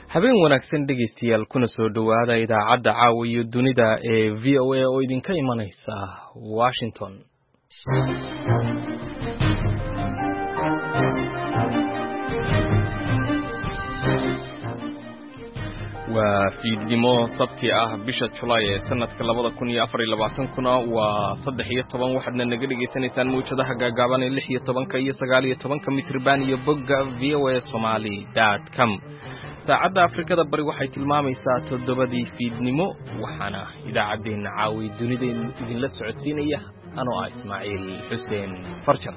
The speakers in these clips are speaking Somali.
habeen wanaagsan dhegeystayaal kuna soo dhawaada idaacadda caawa iyo dunida ee VOA oo idinka imanaysa Washington. waa fiidnimo sabti ah bisha July ee sanadka 2024 waa 13 waxaadna naga dhageysanaysaan muujadaha gaagaaban ee 16 iyo 19 mitirban iyo bogga voasomali.com. saacadda Afrikada bari waxay tilmaamaysaa 7 fiidnimo waxaana idaacadeena caawi dunida idin la socodsiinaya anoo ah Ismaaciil Xuseen Farjar.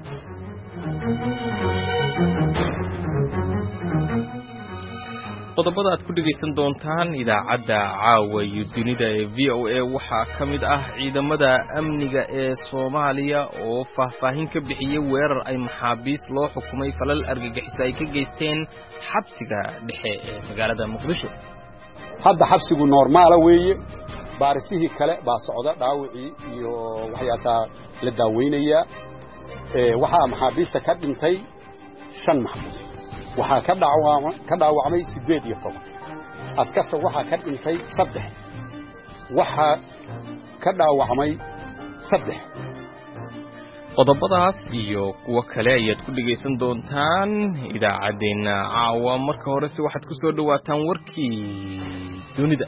qodobada aad ku dhageysan doontaan idaacadda caawa iyo dunida ee VOA waxaa ka mid ah ciidamada amniga ee Soomaaliya oo faahfaahin ka bixiyay weerar ay maxaabiis loo xukumay falal argagixis ay ka geysteen xabsiga dhexe ee magaalada Muqdisho. hadda xabsigu normaal weeye baarisihii kale baa socda dhaawicii iyo waxyaasaa la daaweynaya waxa maxaabiista ka dhintay 5 maxbuus waxaa ka dhaawacmay 18 askarta waxaa ka dhintay 3 waxaa ka dhaawacmay 3 qodobadaas iyo kuwa kale ayaad ku dhageysan doontaan idaacadeena caawa. marka hore si waxaad ku soo dhawaataan warkii dunida.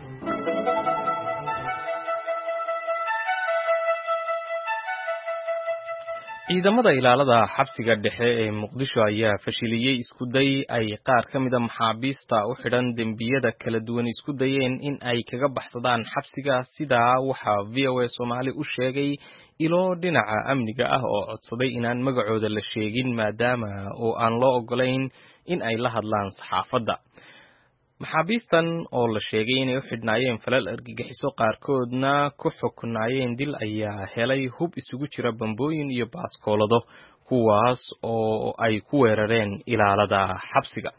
ciidamada ilaalada xabsiga dhexe ee Muqdisho ayaa fashiliyay isku day ay qaar ka mid ah maxaabiista u xidhan dembiyada kala duwan isku dayeen in ay kaga baxsadaan xabsiga, sidaa waxa VOA Somali u sheegay ilo dhinaca amniga ah oo codsaday inaan magacooda la sheegin maadaama oo aan loo ogolayn in ay la hadlaan saxaafadda. maxaabiistan oo la sheegay inay u xidhnaayeen falal argagixiso qaarkoodna ku xukunaayeen dil ayaa helay hub isugu jira bambooyin iyo baaskoolado kuwaas oo ay ku weerareen ilaalada xabsiga.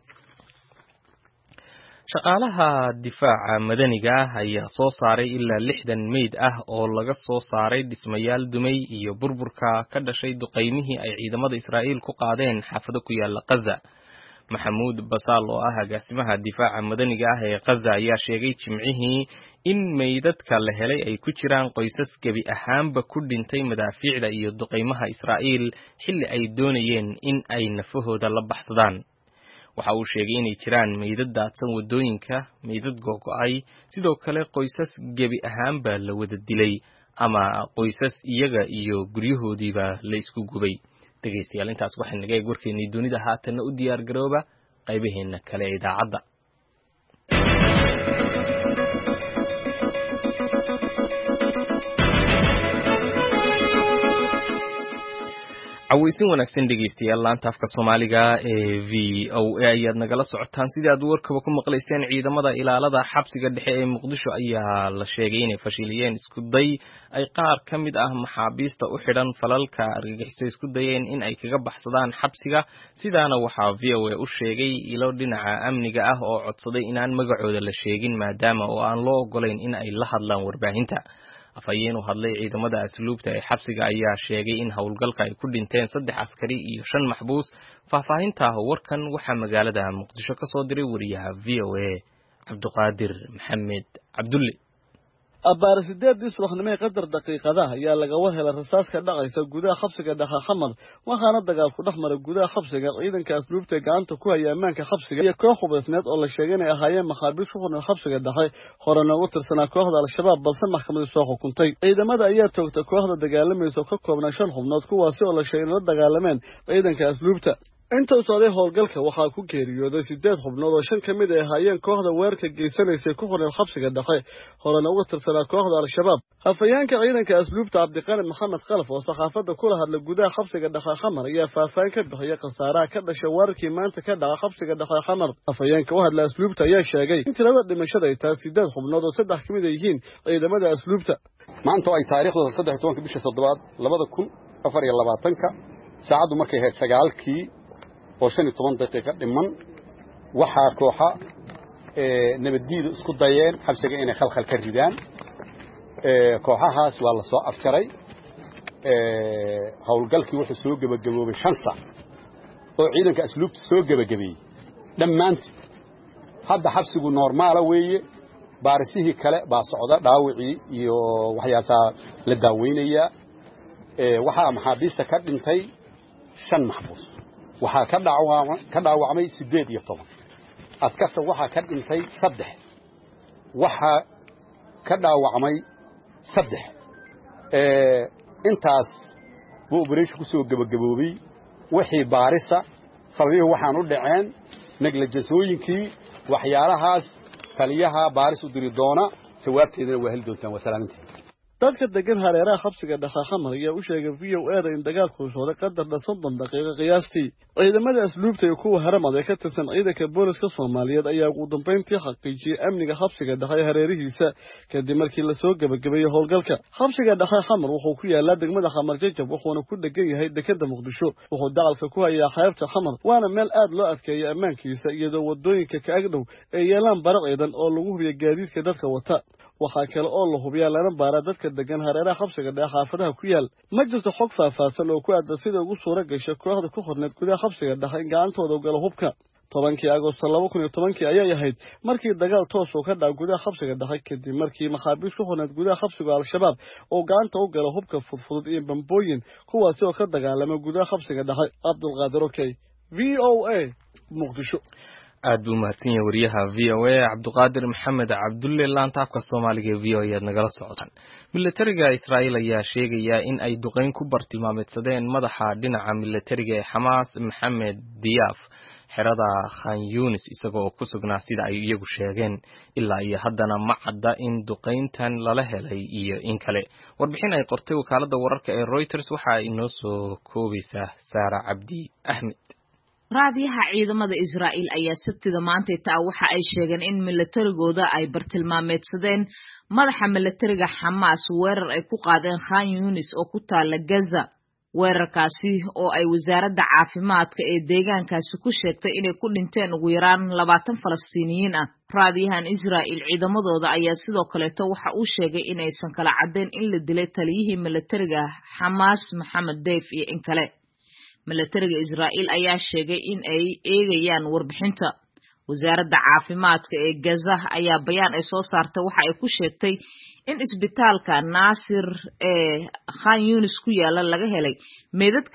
shaqaalaha difaaca madaniga ayaa soo saaray ilaa 60 meyd ah oo laga soo saaray dhismayaal dumay iyo burburka ka dhashay duqeymihii ay ciidamada Israa'iil ku qaadeen xaafado ku yaala Gaza. maxamuud basaal oo ah agaasimaha difaaca madaniga ah ee Gaza ayaa sheegay jimcihii in meydadka la helay ay ku jiraan qoysas gabi ahaanba ku dhintay madaafiicda iyo duqeymaha Israa'iil xilli ay doonayeen in ay nafahooda la baxsadaan. waxa uu sheegay inay jiraan meydad daadsan wadooyinka, meydad go'go'ay, sidoo kale qoysas gabi ahaanba la wada dilay ama qoysas iyaga iyo guryahoodiiba la isku gubay. dhegeystayaal intaas waxay naga eeg warkeennii dunida. haatanna u diyaar garooba qaybaheena kale ee idaacadda. cawaysin wanaagsan dhegeystayaal, laanta afka Soomaaliga ee VOA ayaad nagala socotaan. sidii aad warkaba ku maqlayseen, ciidamada ilaalada xabsiga dhexe ee Muqdisho ayaa la sheegay inay fashiliyeen isku day ay qaar ka mid ah maxaabiista u xidhan falalka argagixiso isku dayeen in ay kaga baxsadaan xabsiga, sidaana waxaa VOA u sheegay ilo dhinaca amniga ah oo codsaday inaan magacooda la sheegin maadaama oo aan loo ogolayn in ay la hadlaan warbaahinta. afhayeen u hadlay ciidamada asluubta ee xabsiga ayaa sheegay in howlgalka ay ku dhinteen 3 askari iyo 5 maxbuus. faahfaahinta warkan waxaa magaalada Muqdisho ka soo diray wariyaha VOA Cabduqaadir Maxamed Cabdulle. abaar 8 subaxnimo qadar daqiiqadaha ayaa laga warhelay rasaas ka dhacaysa gudaha xabsiga dhexe Xamar, waxaana dagaal ku dhexmaray gudaha xabsiga ciidanka asluubta gacanta ku haya ammaanka xabsiga iyo koox hubaysneed oo la sheegay inay ahaayeen maxaabiis ku xidhan xabsiga dhexe horena ugu tirsanaa kooxda Al-Shabaab balse maxkamaddu soo xukuntay. ciidamada ayaa toogtay kooxda dagaalamaysa ka koobnaa 5 xubnood kuwaasi oo la sheegay in la dagaalameen ciidanka asluubta. inta uu socday howlgalka waxaa ku geeriyooday 8 xubnood oo 5 ka mid ah ahaayeen kooxda weerarka geysanaysay ku xidhan xabsiga dhexe horena ugu tirsanaa kooxda Al-Shabaab. afhayeenka ciidanka asluubta Cabdiqani Maxamed Khalaf oo saxaafadda kula hadlay gudaha xabsiga dhexe Xamar ayaa faahfaahin ka bixiyay khasaaraha ka dhashay weerarkii maanta ka dhacay xabsiga dhexe Xamar. afhayeenka u hadlay asluubta ayaa sheegay in tirada dhimashada ay tahay 8 xubnood oo 3 ka mid ah yihiin ciidamada asluubta. maanta ay taariikhdu 13 bisha 7 2024 saacadu markay ahayd 9kii oo 15 daqiiqo dhiman waxaa kooxa nabadiidu isku dayeen xabsiga inay khalkhal ka ridaan. kooxahaas waa la soo afjaray. howlgalkii wuxuu soo gabagaboobay 5 saac oo ciidanka asluubta soo gabagabeeyay dhammaantii hadda xabsigu normaala weeye baarisihii kale baa socda dhaawicii iyo waxyaasaa la daaweynaya waxaa maxaabiista ka dhintay 5 maxbuus waxaa ka dhaawacmay 18 askarta waxaa ka dhintay 3 waxaa ka dhaawacmay 3 intaas buu operation ku soo gabagaboobay wixii baarisa sababihi waxaan u dhaceen negligensooyinkii waxyaalahaas taliyaha baaris u diri doona jawaabteedana waa heli doontaan wasalaamintii dadka degan hareeraha xabsiga Dhaxaxamar ayaa u sheegay VOA in dagaalku socday qadar 30 daqiiqo qiyaastii ciidamada asluubta iyo kuwa haramada ee ka tirsan ciidanka booliska Soomaaliyeed ayaa ugu dambeyntii xaqiijiyay amniga xabsiga Dhaxay hareerihiisa kadib markii la soo gabagabeeyay howlgalka xabsiga Dhaxaxamar wuxuu ku yaalaa degmada Xamar Jajab wuxuuna ku dhagan yahay dekedda Muqdisho wuxuu dagaalka ku hayaa xeebta Xamar waana meel aad loo adkeeyay ammaankiisa iyadoo wadooyinka ka agdhow ay yeelaan baraq ciidan oo lagu hubiyo gaadiidka dadka wata waxa kale oo la hubiyaa lana baara dadka degan hareeraha xabsiga Dhaxay xaafadaha ku yaal ma jirto xog faahfaahsan oo ku aad sida ugu suura gashay kooxda ku xorneed gudaha xabsiga Dhaxay gacantooda u galo hubka 10 Agoosto 2010 ayay ahayd markii dagaal toos oo ka dhacay gudaha xabsiga Dhaxay kadib markii maxaabiis ku xorneed gudaha xabsiga Al-Shabaab oo gacanta u galo hubka fudfudud iyo bambooyin kuwaas oo ka dagaalamay gudaha xabsiga Dhaxay Abdulqaadir Okay VOA Muqdisho aad buu mahadsan yahay wariyaha VOA Cabduqaadir Maxamed Cabdulle laantaafka Soomaaliga VOA aad nagala socotaan militariga Israa'iil ayaa sheegaya in ay duqeyn ku bartilmaameedsadeen madaxa dhinaca militariga ee Hamas Maxamed Diyaaf xerada Khan Yunis isagoo ku sugnaa sida ay iyagu sheegeen ilaa iyo haddana ma cadda in duqeyntan lala helay iyo in kale warbixin ay qortay wakaaladda wararka ee Reuters waxa ay inoo soo koobaysaa Saara Cabdi Ahmed raadiyaha ciidamada Israa'iil ayaa sabtida maanta waxa ay sheegeen in militarigooda ay bartilmaameedsadeen madaxa militariga Hamas weerar ay ku qaadeen Khan Yunis oo ku taala Gaza weerarkaasi oo ay wasaaradda caafimaadka ee deegaankaasi ku sheegtay inay ku dhinteen ugu yaraan 20 Falastiiniyiin ah raadiyahan Israa'iil ciidamadooda ayaa sidoo kale waxa uu sheegay inaysan kala cadeyn in la dilay taliyihii militariga Hamas Maxamed Deif iyo in kale militariga Israa'iil ayaa sheegay in ay eegayaan warbixinta wasaaradda caafimaadka ee Gaza ayaa bayaan ay soo saartay waxa ay ku sheegtay in isbitaalka Nasir ee Khan Yunis ku yaala laga helay meedadka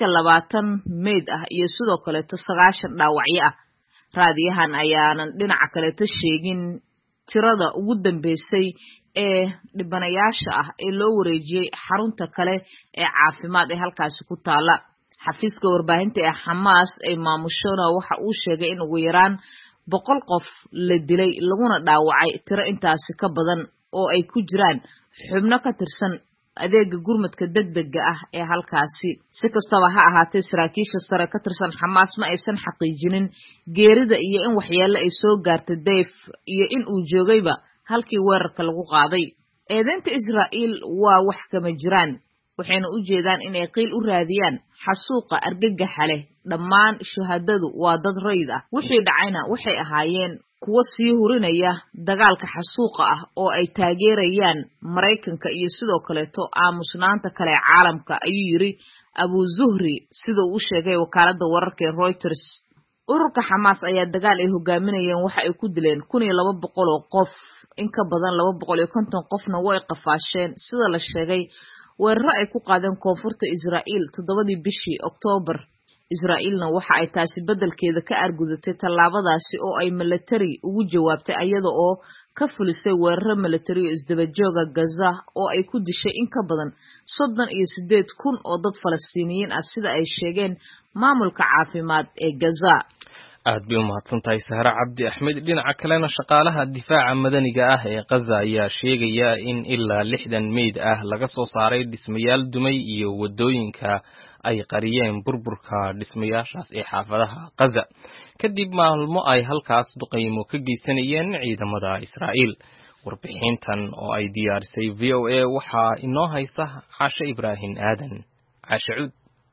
20 meed ah iyo sidoo kale 90 dhaawacyo ah raadiyahan ayaanan dhinaca kale sheegin tirada ugu dambeysay ee dhibanayaasha ah ee loo wareejiyay xarunta kale ee caafimaad ee halkaas ku taala xafiiska warbaahinta ee Hamas ay maamushona waxa uu sheegay in ugu yaraan 100 qof la dilay laguna dhaawacay tiro intaasi ka badan oo ay ku jiraan xubno ka tirsan adeega gurmadka degdega ah ee halkaasi si kastaba ha ahaatee saraakiisha sare ka tirsan Hamas ma aysan xaqiijinin geerida iyo in waxyeello ay soo gaartay Deif iyo in uu joogayba halkii weerarka lagu qaaday eedeynta Israa'iil waa wax kama jiraan waxayna u jeedaan inay qiil u raadiyaan xasuuqa argagaxa leh dhammaan shuhadadu waa dad rayid ah wixii dhacayna waxay ahaayeen kuwa sii hurinaya dagaalka xasuuqa ah oo ay taageerayaan Mareykanka iyo sidoo kale aamusnaanta kale caalamka ayuu yiri Abu Zuhri sidoo uu sheegay wakaaladda wararka ee Reuters ururka Hamas ayaa dagaal ay hogaaminayeen waxa ay ku dileen 1200 oo qof in ka badan 250 qofna way qafaasheen sida la sheegay weeraro ay ku qaadeen koonfurta Israa'iil 7 bishii Oktoobar Israa'iilna waxa ay taasi bedelkeeda ka argudatay tallaabadaasi oo ay military ugu jawaabtay iyada oo ka fulisay weeraro military isdaba jooga Gaza oo ay ku dishay in ka badan 38,000 oo dad Falastiiniyiin ah sida ay sheegeen maamulka caafimaad ee Gaza aad bay u mahadsantahay Sahra Cabdi Ahmed dhinaca kalena shaqaalaha difaaca madaniga ah ee Gaza ayaa sheegaya in ilaa 60 meyd ah laga soo saaray dhismayaal dumay iyo wadooyinka ay qariyeen burburka dhismayaashaas ee xaafadaha Gaza kadib maalmo ay halkaas duqeymo ka geysanayeen ciidamada Israa'iil warbixintan oo ay diyaarisay VOA waxa inoo haysa Caasha Ibraahin Aadan Caasha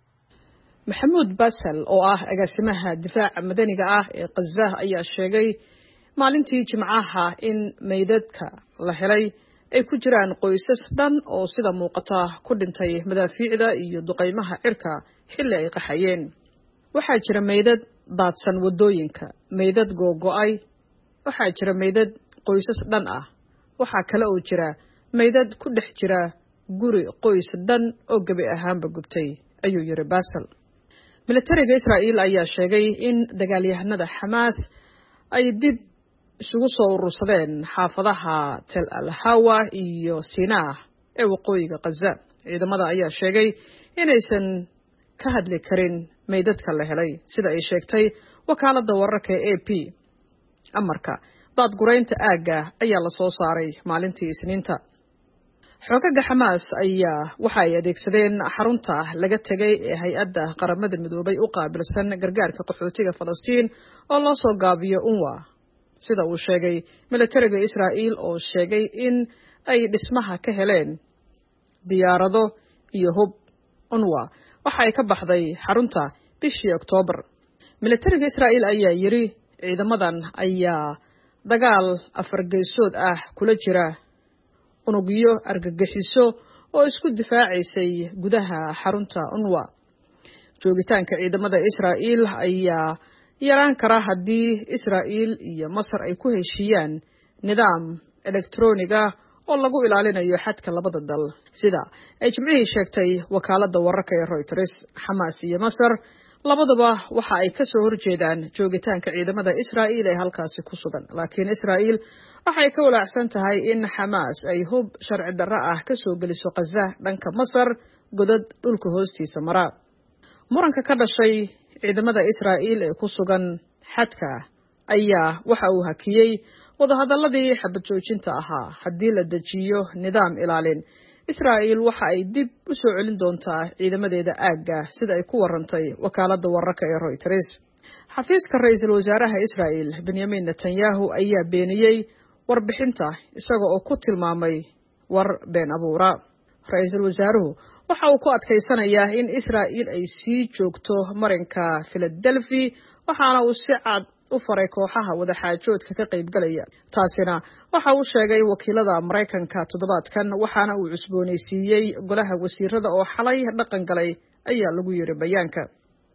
maxamuud basal oo ah agaasimaha difaaca madaniga ah ee Gaza ayaa sheegay maalintii Jimcaha in meydadka la helay ay ku jiraan qoysas dhan oo sida muuqata ku dhintay madaafiicda iyo duqeymaha cirka xilli ay qaxayeen waxaa jira meydad daadsan wadooyinka meydad googo'ay waxaa jira meydad qoysas dhan ah waxaa kale oo jira meydad ku dhex jira guri qoys dhan oo gebi ahaanba gubtay ayuu yiri Basel. Militariga Israa'iil ayaa sheegay in dagaalyahanada Xamaas ay dib isugu soo urursadeen xaafadaha Tel Al-Hawa iyo Sinaa ee waqooyiga Gaza. Ciidamada ayaa sheegay inaysan ka hadli karin meydadka la helay sida ay sheegtay wakaaladda wararka ee AP. Amarka daadguraynta aagga ayaa la soo saaray maalintii Isniinta. Xoogagga Xamaas ayaa waxa ay adeegsadeen xarunta laga tagay ee hay'adda qaramada midoobay u qaabilsan gargaarka qaxootiga Falastiin oo loo soo gaabiyo UNRWA. Sida uu sheegay militariga Israa'iil oo sheegay in ay dhismaha ka heleen diyaarado iyo hub. UNRWA waxa ay ka baxday xarunta bishii Oktoobar. Militariga Israa'iil ayaa yiri ciidamadan ayaa dagaal afargeysood ah kula jira unugyo argagixiso oo isku difaacaysay gudaha xarunta UNRWA. Joogitaanka ciidamada Israa'iil ayaa yaraan kara haddii Israa'iil iyo Masar ay ku heshiiyaan nidaam elektrooniga oo lagu ilaalinayo xadka labada dal sida ay Jimcihii sheegtay wakaaladda wararka ee Reuters. Xamaas iyo Masar labaduba waxa ay ka soo horjeedaan joogitaanka ciidamada Israa'iil ee halkaasi ku sugan, laakiin Israa'iil waxay ka walaacsan tahay in Xamaas ay hub sharci darro ah ka soo geliso Gaza dhanka Masar godad dhulka hoostiisa mara. Muranka ka dhashay ciidamada Israa'iil ee ku sugan xadka ayaa waxa uu hakiyay wadahadaladii xabad joojinta ahaa. Haddii la dejiyo nidaam ilaalin, Israa'iil waxa ay dib u soo celin doontaa ciidamadeeda aagga sida ay ku warantay wakaaladda wararka ee Reuters. Xafiiska ra'iisul wasaaraha Israa'iil Benjamin Netanyahu ayaa beeniyay warbixinta isaga oo ku tilmaamay war been abuura. Ra'iisul wasaaruhu waxa uu ku adkaysanayaa in Israa'iil ay sii joogto marinka Philadelphia waxaana uu si cad u faray kooxaha wadaxaajoodka ka qaybgalaya. Taasina waxa uu sheegay wakiilada Mareykanka toddobaadkan waxaana uu cusboonaysiiyey golaha wasiirada oo xalay dhaqan galay ayaa lagu yiri bayaanka.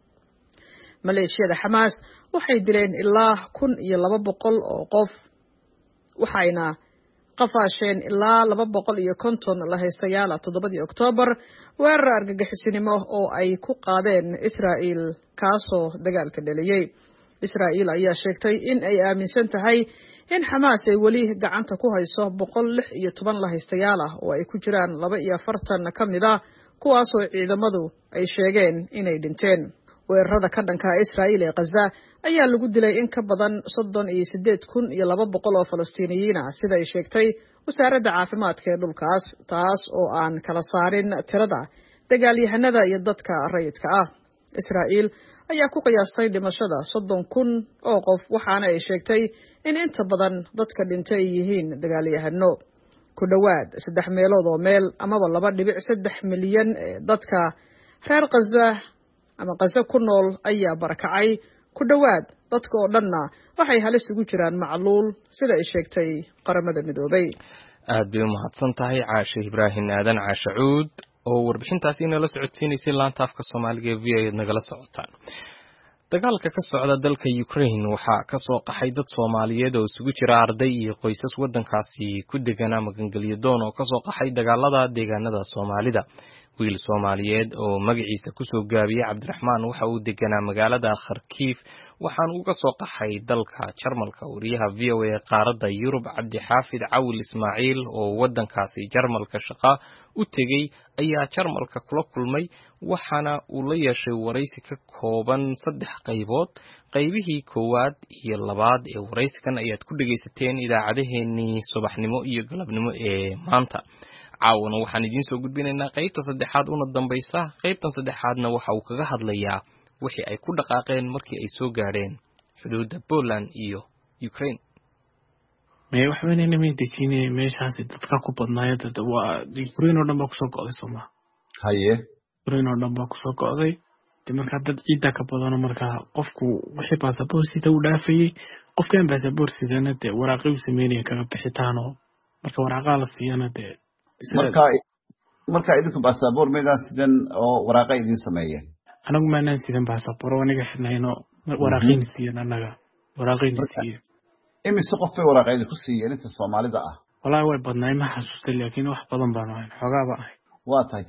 Maleeshiyada Xamaas waxay dileen ilaa 1,200 oo qof waxayna qafaasheen ilaa 250 la haystayaal 7 Oktoobar weerar argagixisinimo oo ay ku qaadeen Israa'iil kaasoo dagaalka dhaliyay. Israa'iil ayaa sheegtay in ay aaminsan tahay in Xamaas ay weli gacanta ku hayso 116 la haystayaal ah oo ay ku jiraan 42 ka mid ah kuwaasoo ciidamadu ay sheegeen inay dhinteen. Weerarada ka dhanka Israa'iil ee Gaza ayaa lagu dilay in ka badan 38,200 oo Falastiiniyiin ah sida ay sheegtay wasaaradda caafimaadka ee dhulkaas, taas oo aan kala saarin tirada dagaalyahanada iyo dadka rayidka ah. Israa'iil ayaa ku qiyaastay dhimashada 30,000 oo qof waxaana ay sheegtay in inta badan dadka dhintay yihiin dagaalyahano. Ku dhawaad 3 meelood oo meel amaba 2.3 milyan dadka reer Gaza ama Gaza ku nool ayaa barakacay. Ku dhawaad dadka oo dhanna waxay halis ugu jiraan macluul sida ay sheegtay qaramada midoobay. aad bay u mahadsan tahay Caashe Ibraahin Aadan Caashe Cuud oo warbixintaasi inala socodsiinaysay laanta afka Soomaaliga ee VA nagala socotaan. Dagaalka ka socda dalka Ukraine waxaa ka soo qaxay dad Soomaaliyeed oo isugu jira arday iyo qoysas wadankaasi ku deganaa magangelyo doon oo ka soo qaxay dagaalada deegaanada Soomaalida. Wiil Soomaaliyeed oo magaciisa ku soo gaabiyay Cabdiraxmaan waxa uu deganaa magaalada Kharkiv waxaan uga soo qaxay dalka Jarmalka. Wariyaha VOA qaaradda Yurub Cabdi Xaafid Cawil Ismaaciil oo wadankaasi Jarmalka shaqo u tegay ayaa Jarmalka kula kulmay waxaana uu la yeeshay waraysi ka kooban 3 qaybood. Qaybihii koowaad iyo labaad ee waraysigan ayaad ku dhageysateen idaacadeennii subaxnimo iyo galabnimo ee maanta. caawana waxaan idiin soo gudbinaynaa qaybta 3aad una dambaysa. qaybtan 3aadna waxa uu kaga hadlayaa wixii ay ku dhaqaaqeen markii ay soo gaadheen xuduudda Poland iyo Ukraine. waxaanayna meedkiinay meeshaasi dadka ku badnaayay dad waa Ukraine oo dhan baa ku soo go'day Soomaa. haye Ukraine oo dhan baa ku soo go'day marka dad ciida ka badan marka qofku wixii passport sida uu dhaafayay qofkan passport sidana de waraaqo uu sameeyay kaga bixitaano marka waraaqa la siiyana de marka idinku passport meedan sidan oo waraaqa idin sameeyeen anagu ma naan sidan passport waniga xidhnayno waraaqin siiyana anaga waraaqin siiyay imise qof bay waraaqeedi ku siiyeen inta Soomaalida ah والله way badnaay ma xasuustay laakiin wax badan baan ahayn xogaaba ahay waa tahay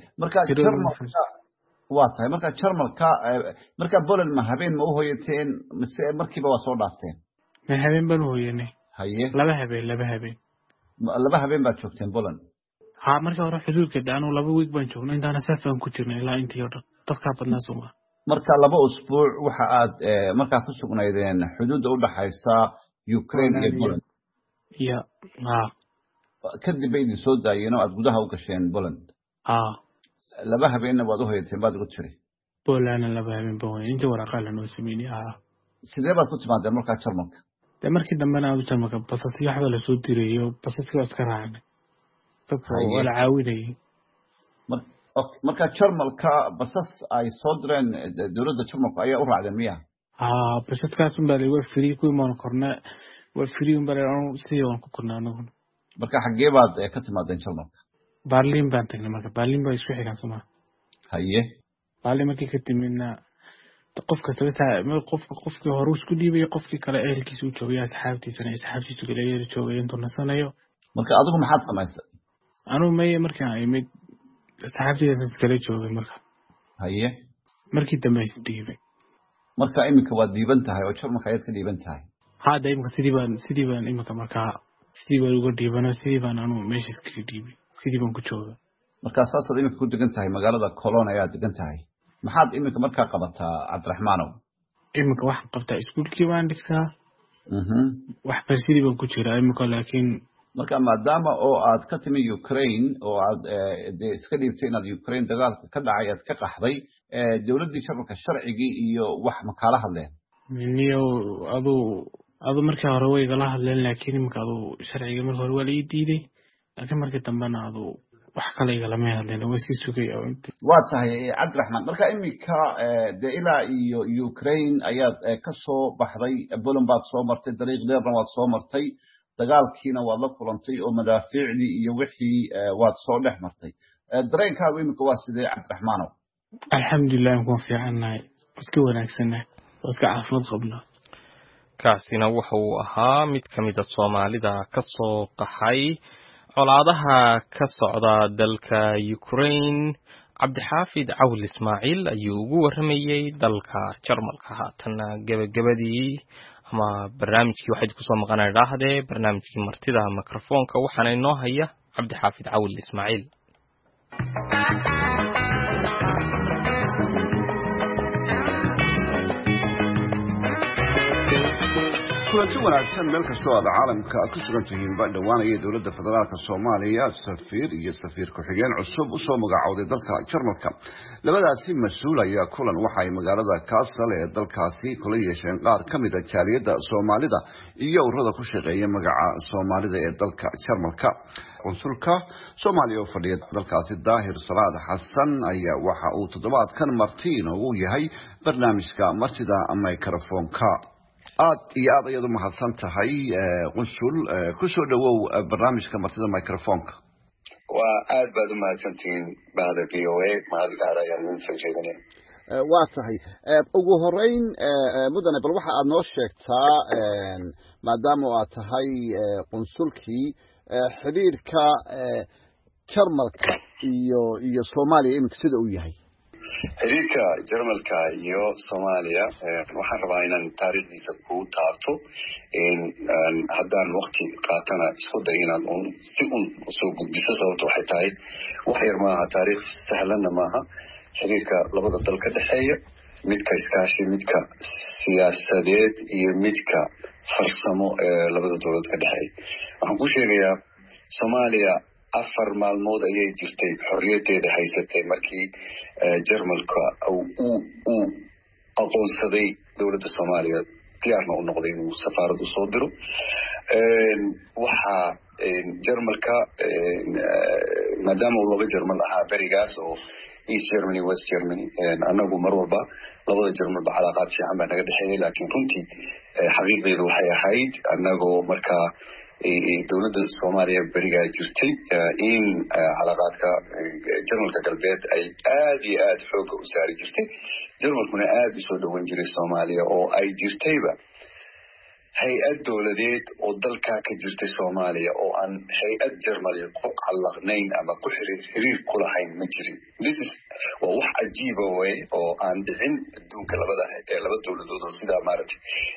marka Jarmalka marka Poland ma habeen ma u hoyateen mise markiiba waa soo dhaafteen ma habeen baan u hoyanay haye laba habeen baad joogteen Poland ha marka hore xuduudka daanu 2 week baan joognay intaana safan ku jirnay ilaa intii oo dhan dadka badnaa Soomaa marka 2 usbuuc waxa aad marka ku sugnaydeen xuduudda u dhaxaysa Ukraine iyo Poland kadib bay soo daayeen oo aad gudaha u gasheen Poland laba habeen waad u hoyateen baad ugu jiray Poland laba habeen baan inta waraqa la noo sameeyay sidee baad ku timaadeen marka Jarmalka markii dambena aad Jarmalka basasi waxba la soo direeyo basasi iska raacnay dadka wala caawinay marka Jarmalka basas ay soo direen dawladda Jarmalka ayaa u raacday miya basaskaas un baa way free ku imaan korna way free un baa si aan ku kornaano marka xagee baad ka timaadeen Jarmalka Berlin baan tagnay marka Berlin baa isku xigan Soomaa haye Berlin markii ka timidna qofka qofkii hore isku dhiibay qofkii kale ehelkiisa u joogay asxaabtiisa kale ay joogay intuu nasanayo marka adigu maxaad samaysay anuu markaan imid asxaabtiisa kale joogay marka haye markii dambe isdiibay marka iminka waa diiban tahay oo Jarmalka ayaad ka diiban tahay imika sidii baan imika marka sidii baan uga dhiibana sidii baan anuu meesha iska dhiibay sidii baan ku joogaa marka saasaad imika ku degan tahay magaalada Cologne ayaad degan tahay maxaad imika markaa qabataa Cabdiraxmaanow imika waxaan qabtaa iskuulkii waan dhigtaa wax barsidii baan ku jiraa imika laakiin marka maadaama oo aad ka timi Ukraine oo aad iska dhiibtay inaad Ukraine dagaalka ka dhacay aad ka qaxday dawladdii Jarmalka sharcigii iyo wax ma kala hadleen niyo adu markii hore way igala hadleen laakiin imika adu sharciga markii hore waa la ii diiday laakiin markii dambena adu wax kale igala ma hadleen oo iska sugay oo inta waa tahay Cabdiraxmaan marka imika ilaa iyo Ukraine ayaad ka soo baxday Poland baad soo martay dariiq dheerna waad soo martay dagaalkiina waad la kulantay oo madaafiicdii iyo wixii waad soo dhex martay dareenkaagu imika waa sidee Cabdiraxmaanow alxamdulilah waan fiicanahay iska wanaagsanahay iska caafimaad qabnaa kaasina waxa uu ahaa mid ka mid ah Soomaalida ka soo qaxay colaadaha ka socda dalka Ukraine Cabdixaafid Cawl Ismaaciil ayuu ugu waramayay dalka Jarmalka haatana gabagabadii ama barnaamijkii waxaad ku soo maqanay dhaahdee barnaamijkii martida mikrofoonka waxaana inoo haya Cabdixaafid Cawl Ismaaciil kulanti wanaagsan meel kastoo aad caalamka ku sugan tihiin ba dhawaanaya dowladda federaalka Soomaaliya safiir iyo safiir ku-xigeen cusub u soo magacowday dalka Jarmalka labadaasi mas'uul ayaa kulan waxa ay magaalada Kassel ee dalkaasi kula yeesheen qaar ka mid ah jaaliyadda Soomaalida iyo ururada ku shaqeeya magaca Soomaalida ee dalka Jarmalka consulka Soomaaliya oo fadhiya dalkaasi Daahir Salaad Xasan ayaa waxa uu toddobaadkan martiin ugu yahay barnaamijka martida mikrofoonka aad iyo aad ayadu mahadsan tahay consul ku soo dhawow barnaamijka martida mikrofoonka waa aad baad u mahadsantihiin bahda VOA mahad gaar ayaan idin soo jeedinaya waa tahay ugu horeyn mudane bal waxa aad noo sheegtaa maadaama aad tahay consulkii xiriirka Jarmalka iyo Soomaaliya imika sida uu yahay xiriirka Jarmalka iyo Soomaaliya waxaan rabaa inaan taariikhdiisa ku taabto haddaan waqti qaatana isku day inaan si soo gudbiso sababta waxay tahay wax yar maaha taariikh sahlanna maaha xiriirka labada dal ka dhexeeya midka iskaashi midka siyaasadeed iyo midka farsamo ee labada dowlad ka dhexeeya waxaan ku sheegayaa Soomaaliya 4 maalmood ayay jirtay xorriyadeeda haysatay markii Jarmalka uu aqoonsaday dowladda Soomaaliya diyaarna u noqday inuu safaarad u soo diro waxa Jarmalka maadaama uu laba Jarmal ahaa berigaas oo East Germany West Germany anagu mar walba labada Jarmal ba calaaqaad fiican baa naga dhexeeyay laakiin runtii xaqiiqdeedu waxay ahayd anagoo markaa dowladda Soomaaliya berigaa jirtay in calaaqaadka Jarmalka galbeed ay aad iyo aad xoog u saari jirtay Jarmalkuna aad u soo dhawan jiray Soomaaliya oo ay jirtayba hay-ad dowladeed oo dalka ka jirtay Soomaaliya oo aan hay-ad Jarmalya ku calaqnayn ama ku xiriir ku lahayn ma jirin. waa wax cajiib ah oo aan dhicin adduunka laba dowladood oo sidaa maaragtay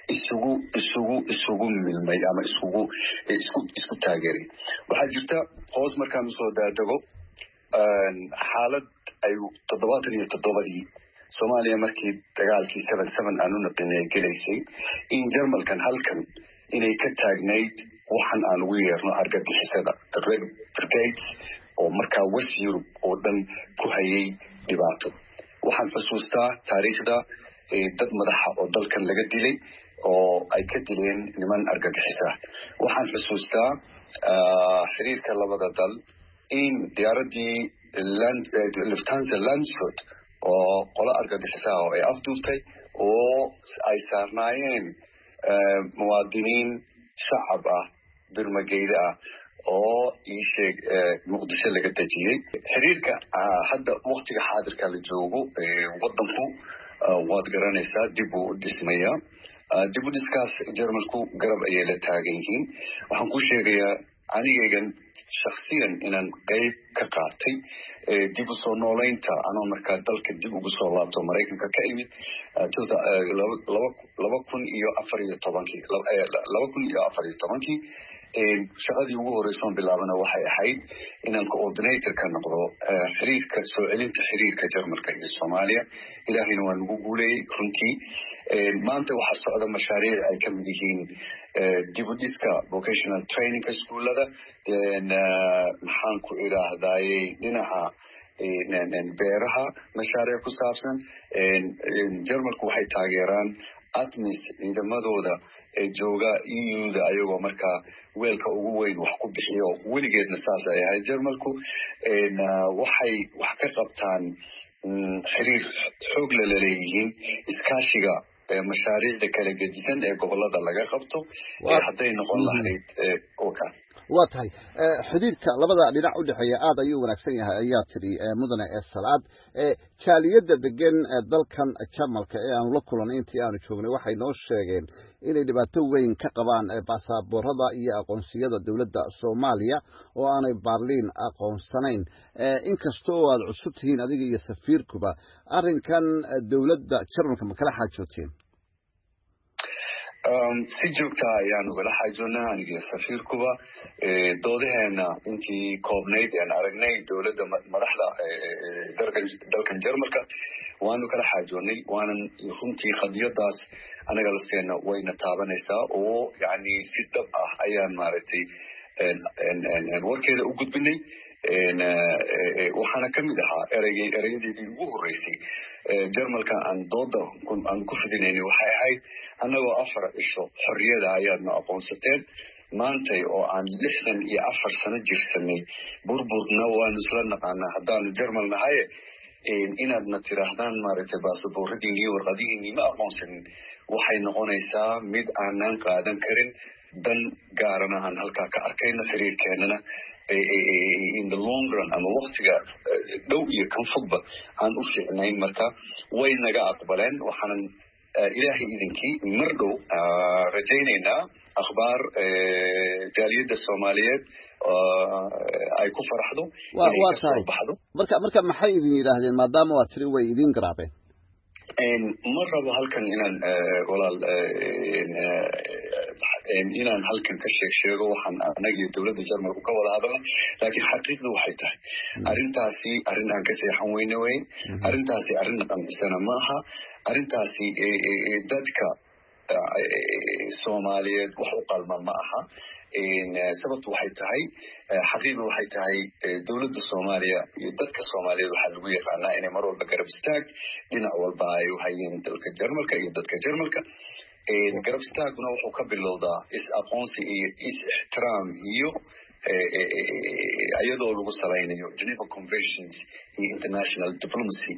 isugu milmay ama isku taageeray. waxaa jirta hoos markaan soo daadago xaalad ay 77 Soomaaliya markii dagaalkii 77 aanu naqinay galaysay in Jarmalkan halkan inay ka taagnayd waxaan aan ugu yeerno argagixisada Red Brigades oo markaa West Europe oo dhan ku hayay dhibaato. waxaan xusuustaa taariikhda dad madaxa oo dalkan laga dilay oo ay ka dileen niman argagixisa. waxaan xusuustaa xiriirka labada dal in diyaaradii Lufthansa Landshut oo qola argagixisa oo ay afduubtay oo ay saarnaayeen muwaadiniin shacab ah birmageyda ah oo isheeg Muqdisho laga dajiyay. xiriirka hadda waqtiga xaadirka la joogo wadanku waad garanaysaa dib u dhismaya. dib u dhiskaas Jarmalku garab ayay la taagan yihiin. waxaan ku sheegayaa anigaygan shakhsiyan inaan qayb ka qaatay dib u soo noolaynta anoo markaa dalka dib ugu soo laabto Mareykanka ka imid 2014 shaqadii ugu horeysan bilaabana waxay ahayd inaan coordinator ka noqdo xiriirka soo celinta xiriirka Jarmalka iyo Soomaaliya. ilaahayna waa nagu guuleeyay runtii. maanta waxaa socda mashaariic ay ka mid yihiin dib u dhiska vocational training schoolada maxaan ku idhaahdaaye dhinaca beeraha mashaariic ku saabsan. Jarmalku waxay taageeraan ATMIS ciidamadooda ee jooga EU-da ayagoo markaa weelka ugu weyn wax ku bixiyo weligeedna saas ay ahayd. Jarmalku waxay wax ka qabtaan xiriir xoog la leeyihiin iskaashiga mashaariicda kala gedisan ee gobolada laga qabto hadday noqon lahayd waa tahay xiriirka labada dhinac u dhaxeeya aad ayuu wanaagsan yahay ayaa tiri mudane Salaad jaaliyada degan dalkan Jarmalka ee aan la kulanay intii aanu joognay waxay noo sheegeen inay dhibaato weyn ka qabaan baasaboorada iyo aqoonsiyada dawladda Soomaaliya oo aanay Berlin aqoonsanayn. inkastoo aad cusub tihiin adiga iyo safiirkuba arrinkan dawladda Jarmalka ma kala xaajooteen? si joogta ayaan ugala xaajoonaa aniga safiirkuba doodaheena intii koobnayd aan aragnay dowladda madaxda dalkan Jarmalka waanu kala xaajoonay. waanan runtii qadiyadaas anaga lafteena wayna taabanaysaa oo yani si dhab ah ayaan maaragtay warkeeda u gudbinay. waxaana kamid ahaa erayadeedii ugu horeysay Jarmalka aan dooda aan ku fidinayna waxay ahayd annagoo 4 cisho xorriyada ayaadna aqoonsateen maantay oo aan 64 sano jirsanay burburna waanu isla naqaanaa haddaanu Jarmal nahay inaadna tiraahdaan maaragtay baasabooradiin iyo warqadihiin ma aqoonsanin waxay noqonaysaa mid aanan qaadan karin dan gaarana aan halkaa ka arkayna xiriirkeenana in the long run ama waqtiga dhow iyo kan fogba aan u fiicnayn. marka way naga aqbaleen. waxaanan ilaahay idinkii mar dhow rajaynaynaa akhbaar jaaliyadda Soomaaliyeed ay ku faraxdo inay ka soo baxdo. marka maxay idin yiraahdeen maadaama waa tiri way idin garaabeen? ma rabo halkan inaan walaal inaan halkan ka sheego waxaan anagii dawladda Jarmalku ka wada hadalna laakiin xaqiiqdu waxay tahay arrintaasi arrin aan ka seexan weyne weyn. arrintaasi arrin qancisana maaha. arrintaasi dadka Soomaaliyeed wax u qalma ma aha. sababtu waxay tahay xaqiiqdu waxay tahay dawladda Soomaaliya iyo dadka Soomaaliyeed waxaa lagu yaqaanaa inay mar walba garab istaag dhinac walba ay u hayeen dalka Jarmalka iyo dadka Jarmalka. garab istaaguna wuxuu ka bilowdaa is-aqoonsi iyo is-ixtiraam iyo iyadoo lagu salaynayo Geneva Conventions iyo international diplomacy.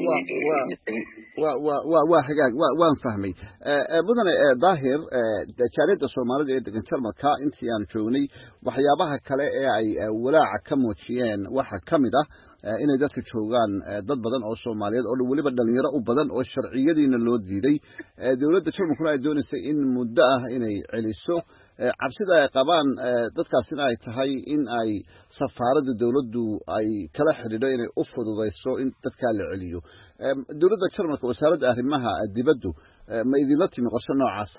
waa hagaag waan fahmay. mudane Daahir jaaliyadda Soomaalida ee degan Jarmalka intii aan joognay waxyaabaha kale ee ay walaaca ka muujiyeen waxa kamid ah inay dadka joogaan dad badan oo Soomaaliyeed oo waliba dhalinyaro u badan oo sharciyadiina loo diiday dawladda Jarmalku ay doonaysay in muddo ah inay celiso cabsida ay qabaan dadkaasina ay tahay in ay safaaradda dawladdu ay kala xidhiidho inay u fududeyso in dadka la celiyo dawladda Jarmalka wasaaradda arrimaha dibaddu ma idinla timi qorshe noocaas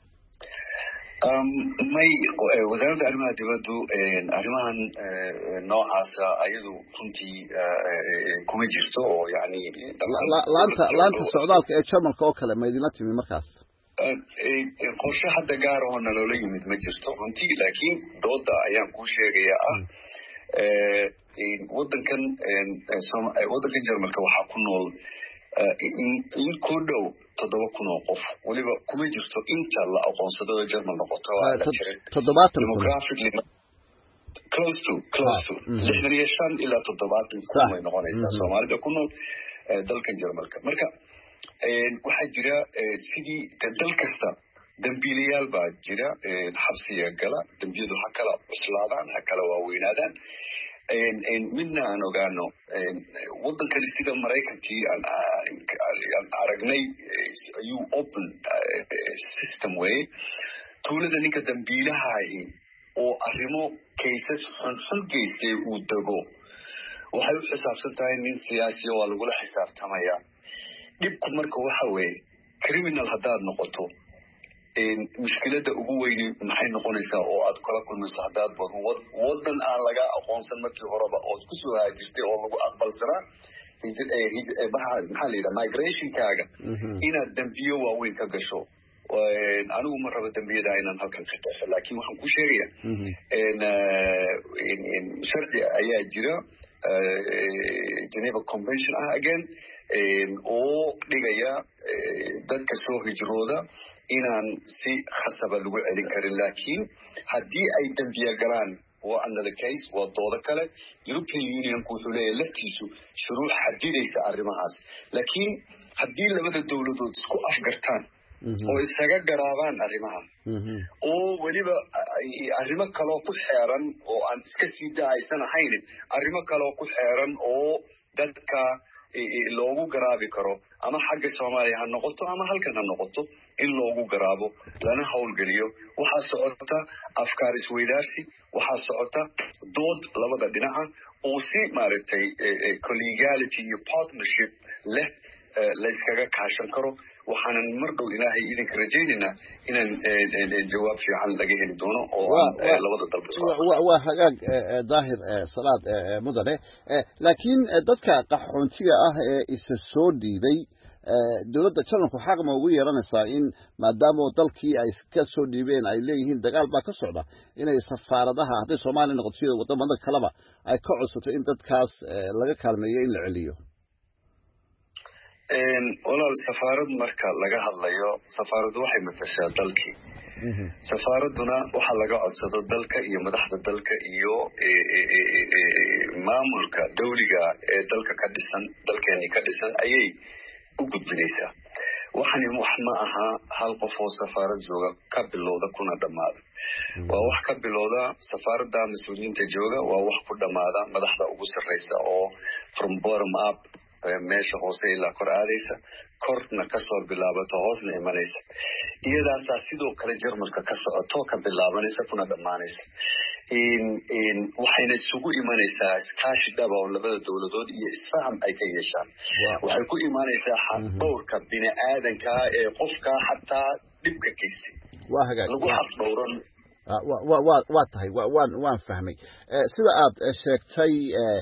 may wasaaradda arrimaha dibaddu arrimahan noocaas ayadu runtii kuma jirto oo yani laanta socdaalka ee Jarmalka oo kale ma idinla timi markaas qorshe hadda gaar oo naloola yimid ma jirto runtii laakiin dooda ayaan kuu sheegayaa waddankan Jarmalka waxaa ku nool in ku dhow 7,000 oo qof waliba kuma jirto inta la aqoonsado Jarmal noqoto waa la jiray 70 close to 65 ilaa 70 way noqonaysaa Soomaalida ku nool dalkan Jarmalka marka waxaa jira sidii dal kasta dambiilayaal baa jira xabsiga gala dambiyadu ha kala cuslaadaan ha kala waaweynaadaan midna aan ogaano waddankani sida Maraykankii aan aragnay ayuu open system way tuulada ninka dambiilaha oo arrimo cases xun geystay uu dago waxay u xisaabsan tahay nin siyaasi oo lagula xisaabtamaya dibku marka waxa weeye criminal hadaad noqoto mushkilada ugu weyn maxay noqonaysaa oo aad kala kulmayso hadaad waddan aan laga aqoonsan markii horeba oo ku soo haajirtay oo lagu aqbalsanaa maxaa la yidhaha migrationkaaga inaad dambiyo waaweyn ka gasho anigu ma rabo dambiyada inaan halkan ka qeexo laakiin waxaan ku sheegayaa sharci ayaa jira Geneva Convention again oo dhigaya dadka soo hijrooda inaan si khasaba lagu celin karin laakiin haddii ay dambiya galaan waa another case waa dooda kale European Union wuxuu leeyahay laftiisu shuruuc xadidaysa arrimahaas laakiin haddii labada dawladood isku afgartaan oo isaga garaabaan arrimahan oo waliba arrimo kale ku xeeran oo aan iska sii daaysan ahayn arrimo kale ku xeeran oo dadka loogu garaabi karo ama xagga Soomaaliya ha noqoto ama halkan ha noqoto in loogu garaabo lana hawlgeliyo waxaa socota afkaar isweydaarsi waxaa socota dood labada dhinaca oo si maaragtay collegiality iyo partnership leh la iskaga kaashan karo waxaanan mar dhow ilaahay idinka rajaynaynaa inaan jawaab fiican laga heli doono oo labada dalba waa hagaag daahir salaad mudane laakiin dadka qaxoontiga ah ee isa soo dhiibay dawladda Jarmalku xaq ma ugu yeelanaysaa in maadaama dalkii ay ka soo dhiibeen ay leeyihiin dagaal baa ka socda inay safaaradaha hadday Soomaaliya noqoto iyo wadamada kaleba ay ka codsato in dadkaas laga kaalmeeyo in la celiyo walaal safaarad marka laga hadlayo safaaradu waxay matashaa dalkii safaaraduna waxa laga codsado dalka iyo madaxda dalka iyo maamulka dawliga ee dalka ka dhisan dalkeeni ka dhisan ayay u gudbinaysaa waxani wax ma aha hal qof oo safaarad jooga ka bilowda kuna dhamaada waa wax ka bilowda safaaradda mas'uuliyiinta jooga waa wax ku dhamaada madaxda ugu sarreysa oo from bottom up meesha hoose ilaa kor aadaysa korna kasoo bilaabato hoosna imanaysa iyadaasaa sidoo kale Jarmalka ka socoto ka bilaabanaysa kuna dhammaanaysa waxayna isugu imanaysaa iskaashi dhaba oo labada dawladood iyo isfaham ay ka yeeshaan waxay ku imanaysaa xaqdhowrka bini'aadanka ee qofka xataa dhibka geystay lagu xaqdhowran waa tahay waan fahmay sida aad sheegtay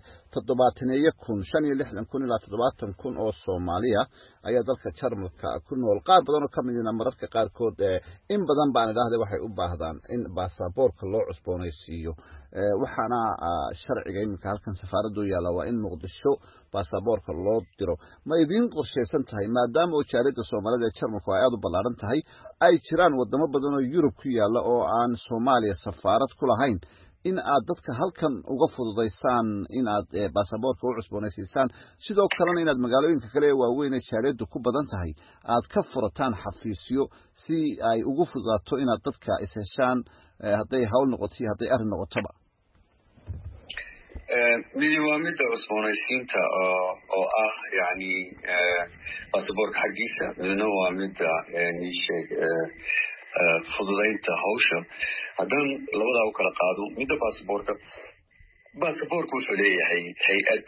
65,000 ilaa 70,000 oo Soomaaliya ayaa dalka Jarmalka ku nool qaar badan oo kamidina mararka qaarkood in badan baan idhaahday waxay u baahdaan in baasaboorka loo cusboonaysiiyo waxaana sharciga iminka halkan safaaraddu yaala waa in Muqdisho baasaboorka loo diro ma idin qorsheysan tahay maadaama oo jaaliyadda Soomaalida ee Jarmalka ay aad u ballaaran tahay ay jiraan wadamo badan oo Yurub ku yaala oo aan Soomaaliya safaarad ku lahayn in aad dadka halkan uga fududeysaan in aad baasaboorka u cusboonaysiisaan sidoo kalena inaad magaalooyinka kale ee waaweyn ee jaaliyaddu ku badan tahay aad ka furataan xafiisyo si ay ugu fududaato inaad dadka is heshaan hadday hawl noqoto iyo hadday arrin noqotoba midi waa midda cusboonaysiinta oo ah yani baasaboorka xaggiisa, midna waa midda niisheeg fududaynta hawsha. haddaan labadaa u kala qaado, midda baasaboorka wuxuu leeyahay hay-ad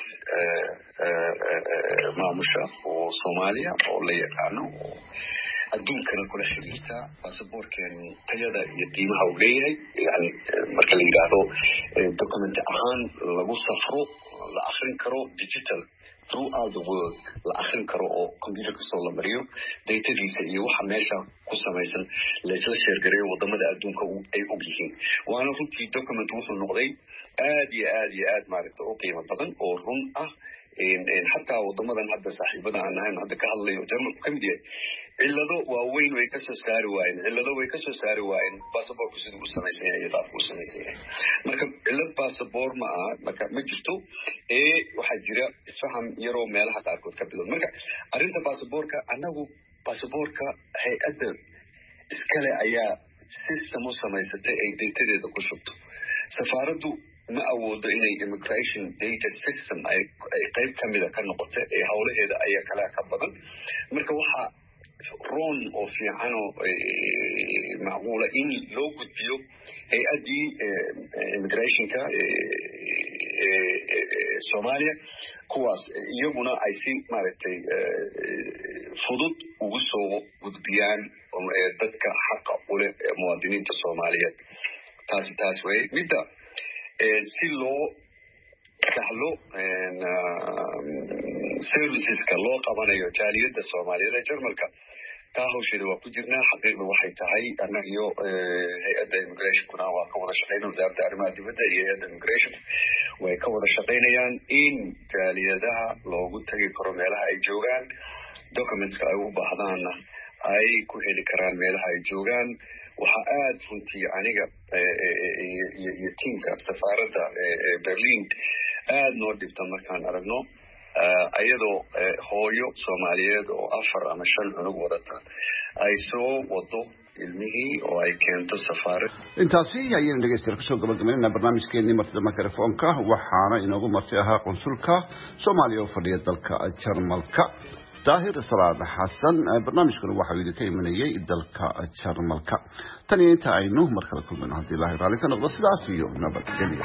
maamusha oo Soomaaliya oo la yaqaano oo adduunkana kula xiriirta baasaboorkeen tayada iyo qiimaha uu leeyahay. yani marka la yidhaahdo document ahaan lagu safro, la akhrin karo digital throughout the world, la akhrin karo oo computer kastoo la mariyo datadiisa iyo waxa meesha ku samaysan la isla sheergareeyo wadamada adduunka ay og yihiin. waana runtii document wuxuu noqday aad iyo aad maaragta u qiimo badan oo run ah. xataa wadamadan hadda saaxiibada aan ahayn hadda ka hadlayo Jarmalku ka mid yahay, cillado waaweyn way kasoo saari waayeen baasaboorku siduu u samaysan yahay iyo qaabku u samaysan yahay. marka cillad baasaboor ma aha, marka ma jirto. waxaa jira isfaham yaroo meelaha qaarkood ka bilow. marka arrinta baasaboorka, annagu baasaboorka hay-adda iskale ayaa system u samaysatay ay datadeeda ku shubto. safaaraddu ma awoodo inay immigration data system ay qayb kamida ka noqoto, hawlaheeda ayaa kala ka badan. marka waxaa roon oo fiican oo macquula in loo gudbiyo hay-addii immigrationka Soomaaliya, kuwaas iyaguna ay si maaragtay fudud ugu soo gudbiyaan dadka xaqa u leh muwaadiniinta Soomaaliyeed. taas way midda si loo sahlo serviceska loo qabanayo jaaliyadda Soomaaliyeed ee Jarmalka. taa hawsheeda waa ku jirnaa. xaqiiqda waxay tahay annaga iyo hay-adda immigrationkuna waa ka wada shaqeyna, wasaaradda arrimaha dibadda iyo hay-adda immigration way ka wada shaqeynayaan in jaaliyadaha loogu tagi karo meelaha ay joogaan, documentska ay u baahdaanna ay ku heli karaan meelaha ay joogaan. waxaa aad runtii aniga iyo tiimka safaaradda Berlin aad noo dhibta markaan aragno ayadoo hooyo Soomaaliyeed oo 4 ama 5 cunug wadata ay soo wado ilmihii oo ay keento safaarad. intaasi ayaynu dhegeystayaal kusoo gabagabeynaa barnaamijkeenii martida mikrofoonka. waxaana inoogu marti ahaa qunsulka Soomaaliya oo fadhiya dalka Jarmalka, daahir salaad xasan. barnaamijkuna waxa uu idinka imanayay dalka Jarmalka. tan iyo inta aynu markale kulmayno haddii Ilaahay raali ka noqdo, sidaas iyo nabadgelyo.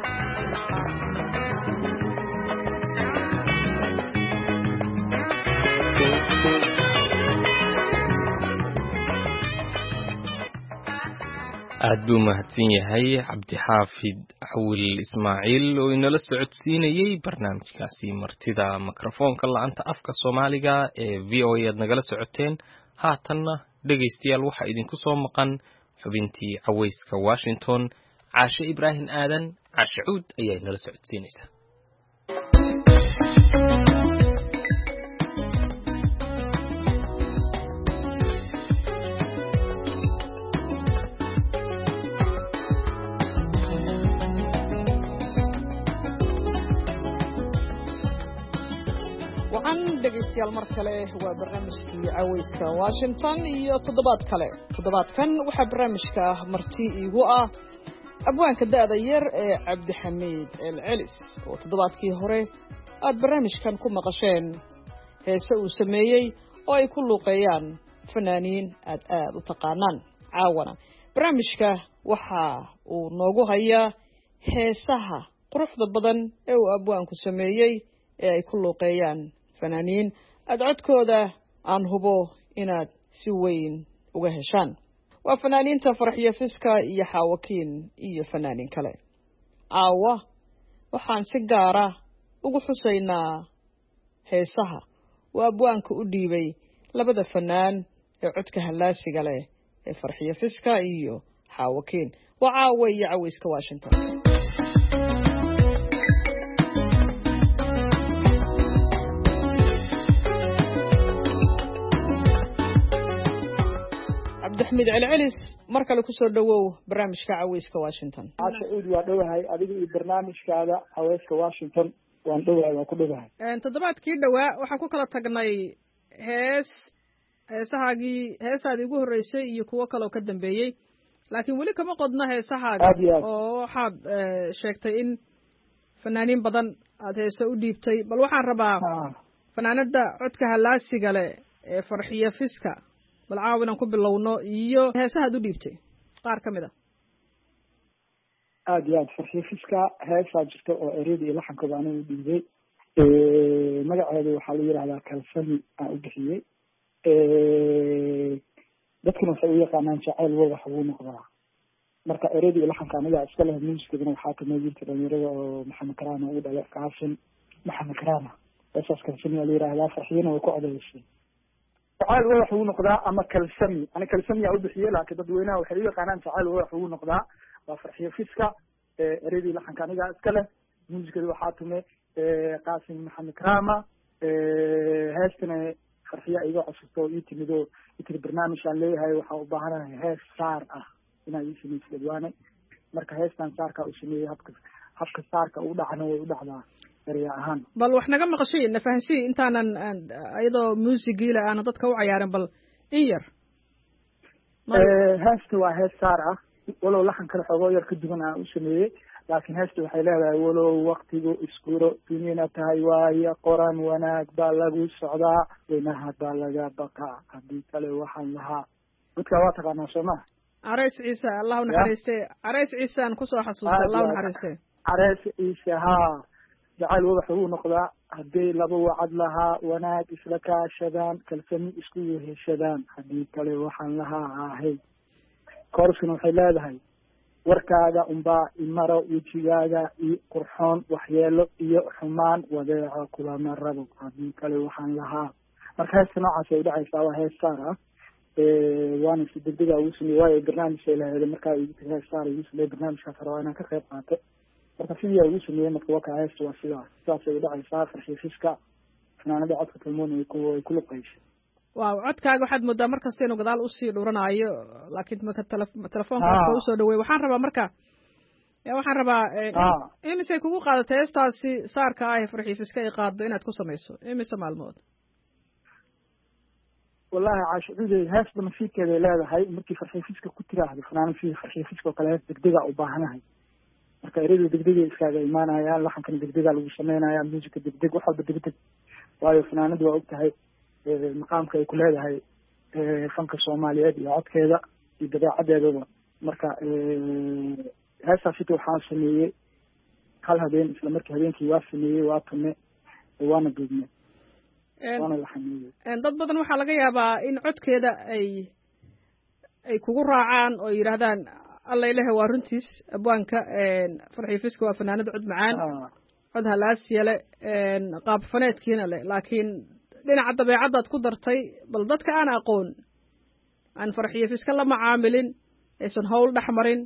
aad buu mahadsan yahay cabdixaafid cawil ismaaciil oo inala socodsiinayay barnaamijkaasi martida mikrofoonka la'aanta afka Soomaaliga ee VOA aad nagala socoteen. haatanna dhegaystayaal waxaa idinku soo maqan xubintii cawayska Washington. Caashe Ibraahim Aadan Caashe Cuud ayaa inala socodsiinaysa. dhegeystayaal mar kale waa barnaamijkii cawayska Washington iyo toddobaadkan waxaa barnaamijka marti iigu ah abwaanka da'da yar ee Cabdixamiid Elcelis oo toddobaadkii hore aad barnaamijkan ku maqasheen heese uu sameeyey oo ay ku luuqeeyaan fanaaniin aad u taqaanaan. caawana barnaamijka waxa uu noogu hayaa heesaha quruxda badan ee uu abwaanku sameeyey ee ay ku luuqeeyaan fanaaniin aad codkooda aan hubo inaad si weyn uga heshaan. waa fanaaniinta Farxiyo Fiska iyo Xaawakiin iyo fanaaniin kale. caawa waxaan si gaara ugu xusaynaa heesaha oo abwaanka u dhiibay labada fanaan ee codka halaasiga leh ee Farxiyo Fiska iyo Xaawakiin. waa caawa iyo cawayska Washington. Cabdixamiid Elcelis mar kale ku soo dhawow barnaamijka cawayska Washington. Caasha Cuud waa dhawahay adiga iyo barnaamijkaaga cawayska Washington waan ku dhawahay. toddobaadkii dhawaa waxaan ku kala tagnay heesahaadii ugu horeysay iyo kuwo kale oo ka dambeeyey, laakiin weli kama qodna heesahaaga oo waxaad sheegtay in fanaaniin badan aad heese u dhiibtay bal waxaan rabaa fanaanada codka halaasiga leh ee Farxiyo Fiska bal caawinaan ku bilowno iyo heesaha aad u dhiibtay qaar ka mid ah aad iyo aad Farxiyo Fiska heesaa jirta oo ereyada iyo laxankooda anigu u dhiibay magaceedu waxaa la yidhahdaa kalsami aan u bixiyey dadkuna waxay u yaqaanaan jacayl wadax ugu noqdaa marka ereyada iyo laxanka aniga iska leh muusikadana waxaa kamid jirta dhalinyarada oo maxamed karaama u dhalay kaasin maxamed karaama heesaas kalsami aa la yidhahdaa Farxiyona way ku codeysay jacayl wadax ugu noqdaa ama kalsami ani kalsami aa u bixiyey laakiin dadweynaha waxay u yaqaanaan jacayl wadax ugu noqdaa waa Farxiyo Fiska ereyada iyo laxanka aniga iska leh muusikada waxaa tume qaasim maxamed karaama heestana Farxiyo iga cusubto ii timido intii barnaamij aan leeyahay waxaa u baahanahay hees saar ah inaan ii samayso dadwaane marka heestan saarka u sameeyey habka saarka u dhacna way u dhacdaa erey ahaan bal wax naga maqashay na fahansiin intaanan ayadoo muusigiila aan dadka u cayaarin bal in yar heesta waa hees saar ah walow laxan kale xoogoo yar ka duwan aan u sameeyey laakiin heesta waxay leedahay walow waktigu iskuro duniyana tahay waayo qoran wanaag baa lagu socdaa weynaha baa laga baqaa haddii kale waxaan lahaa dadka waa taqaanaa soo maha careys ciise allah u naxariiste careys ciise aan kusoo xasuustay allah u naxariiste careys ciise haa jacayl wadax ugu noqdaa hadday laba wacad lahaa wanaag isla kaashadaan kalsami isku weheshadaan haddii kale waxaan lahaa ahay kooraskuna waxay leedahay warkaaga unbaa imaro wejigaaga iyo qurxoon waxyeelo iyo xumaan wadeeco kulama rabo haddii kale waxaan lahaa marka heesta noocaas ay udhacaysaa waa hees saar ah waana si degdega ugu sameeyey waayo barnaamijay laheeda markaa hees saar igu sameeyey barnaamijkaas rabaa inaan ka qayb qaato marka sidii ugu sameeyey marka waka heesta waa sidaasay udhacaysaa Farxiyo Fiska fanaanada codka talmoon ay ku luqaysa waaw codkaaga waxaad moodaa markasta inuu gadaal usii dhuranaayo laakiin marka telefoonka usoo dhaweey waxaan rabaa imisay kugu qaadatay heestaasi saarka ah ee Farxiyo Fiska ay qaado inaad ku samayso imise maalmood wallahi caashicuday heesta nasiibkeeday leedahay markii Farxiyo Fiska ku tiraahdo fanaanad sidii Farxiyo Fiska oo kale hees degdega u baahanahay marka ereyada degdega iskaaga imaanayaan laxankana degdega lagu sameynaya muusika degdeg wax walba degdeg waayo fanaanadu waa og tahay maqaamka ay ku leedahay fanka Soomaaliyeed iyo codkeeda iyo dabeecadeedaba marka heestaas inta waxaan sameeyey hal habeen isla markii habeenkii waa sameeyey waa tume waana duubnay waana la xameeyey dad badan waxaa laga yaabaa in codkeeda ay kugu raacaan oo yidhaahdaan alla ilahe waa runtiis abwaanka Farxiyo Fiska waa fanaanad cod macaan cod halaasiya leh qaab faneedkiina leh laakiin dhinaca dabeecadaad ku dartay bal dadka aan aqoon aan Farxiyo Fiska la macaamilin aysan hawl dhex marin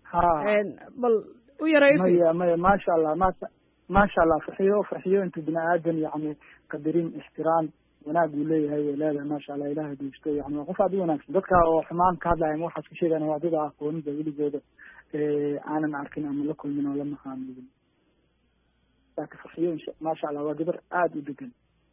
bal u yarayfi maya maasha allah Farxiyo inta bini aadan yani qadarin ixtiraam wanaag uu leeyahay way leedahay maasha allah ilaahay diisto yani waa qof aad u wanaagsan dadka oo xumaan ka hadlaya ama waxaas ka sheegana waa dad aqoonida weligooda aanan arkin ama la kulmin oo la macaamilin laakiin Farxiyo maasha allah waa gabar aada u degan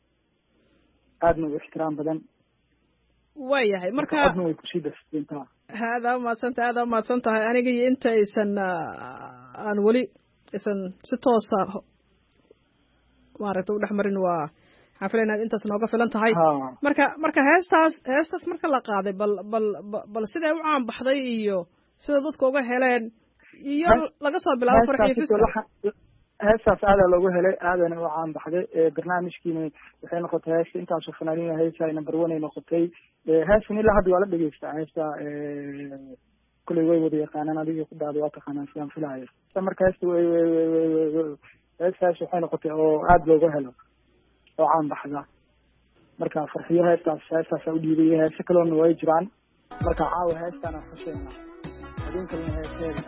aadna u ixtiraam badan waayahay marka aadna way kusii dastintaa aada umahadsan tahay aniga iyo inta aysan aan weli aysan si toosa maaragtay u dhex marin waa xafla inaad intaas nooga filan tahay marka heestaas marka la qaaday bal siday u caan baxday iyo sida dadka uga heleen iyo laga soo bilaabo Farxiyo Fiska heestaas aadaa loogu helay aadana u caan baxday barnaamijkiina waxay noqotay heesta intaasoo fanaaniin heesa number 1 ay noqotay heestan ilaa hadda waa la dhegeystaa heesta kulay way wada yaqaanaan adiga ku daada waa taqaanaan sidaan filaayo marka heesta heestaas waxay noqotay oo aada loogu helo oo caan baxda marka Farxiyo heestaas u dhiibay heesa kaloona way jiraan marka caawa heestaan aan xuseena adin kalena heeseeda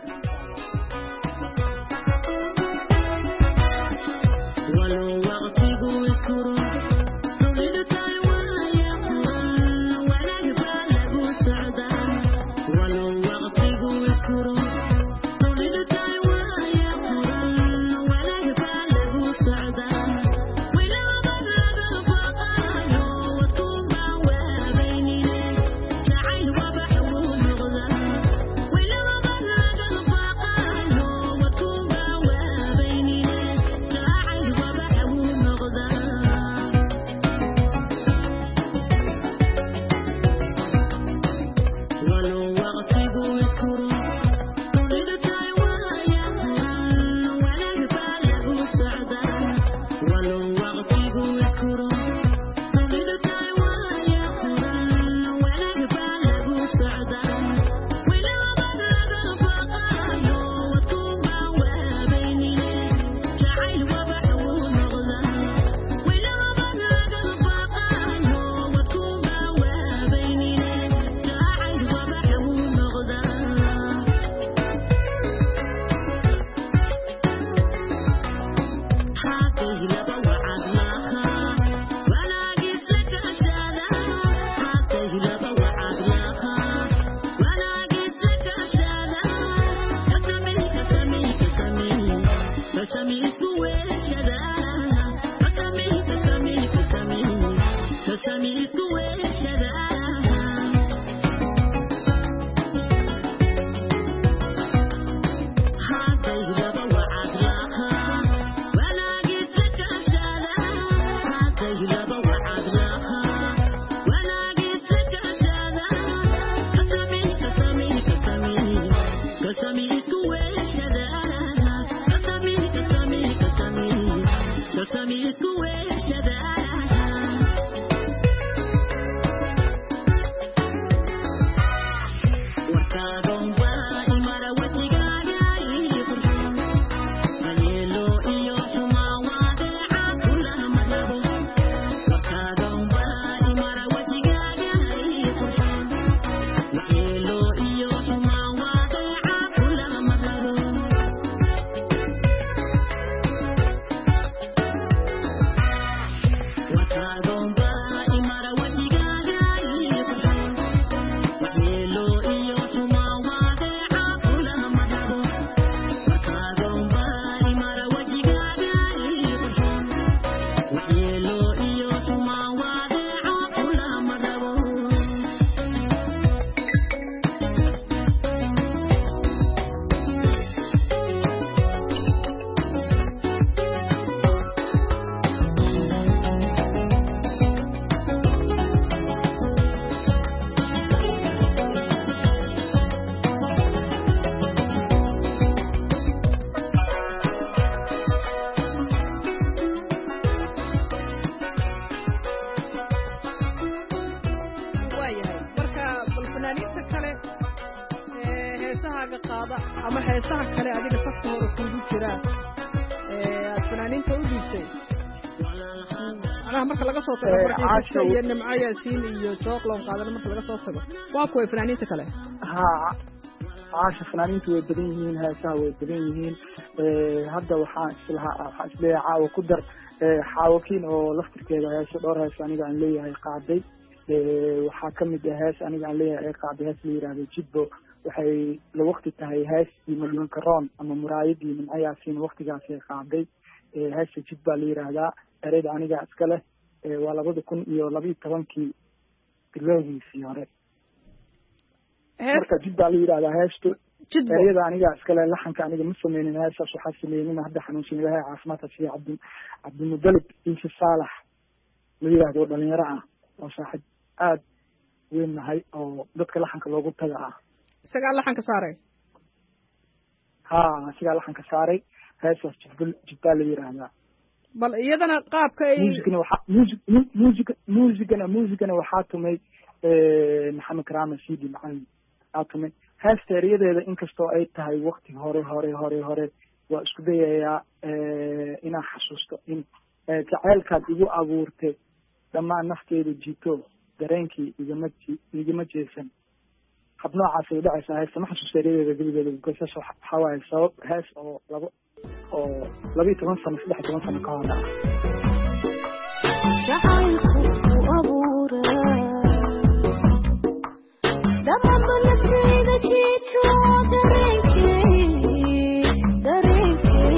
We'll heesaha kale adiga safka hore kuugu jira aad fanaaniinta u dhiibtay macnaha marka laga soo tago farxiisa iyo nimco yaasiin iyo jooqlon qaadana marka laga soo tago waa kuway fanaaniinta kale caasha fanaaniintu way badan yihiin heesaha way badan yihiin hadda waxaan isleeyahay caawa ku dar xaawakiin oo laftirkeeda heeso dhowr hees aniga aan leeyahay qaaday waxaa kamid ah hees aniga aan leeyahay ee qaaday hees la yidhaahdo jidbo waxay la waqti tahay heestii madluunka roon ama muraayadii nimco yaasiin waqtigaasay qaaday heesta jid baa la yidhaahdaa ereyda aniga iska leh waa 2012 bilowgiisii hore marka jid baa la yidhaahdaa heestu ereyada aniga iska leh laxanka aniga ma sameynin heestaas waxaa sameeyey hadda xanuunsan ilaahay caafimaadka siiya cabdimudalib ciise saalax la yidhaahdo dhalinyaro ah oo saaxiib aad weyn nahay oo dadka laxanka loogu taga ah isagaa laxanka saaray isagaa laxanka saaray heestaas jidbaa la yidhaahdaa bal iyadana qaabka ay muusigana waxaa tumay maxamed karaama sidi macalin aa tumay heesta eryadeeda inkastoo ay tahay wakti hore waa isku dayayaa inaan xasuusto in jaceylkaad igu abuurtay dhammaan nafteeda jito dareenkii igama jeesan hab noocaasay udhacaysaa heesta ma xasuusta eryadeeda geligeeda gosaas waxaa waaye sabab hees oo 12 sano 13 sano ka hor ah jacaylku abuuraa dhammaan nafteeda jito dareenkii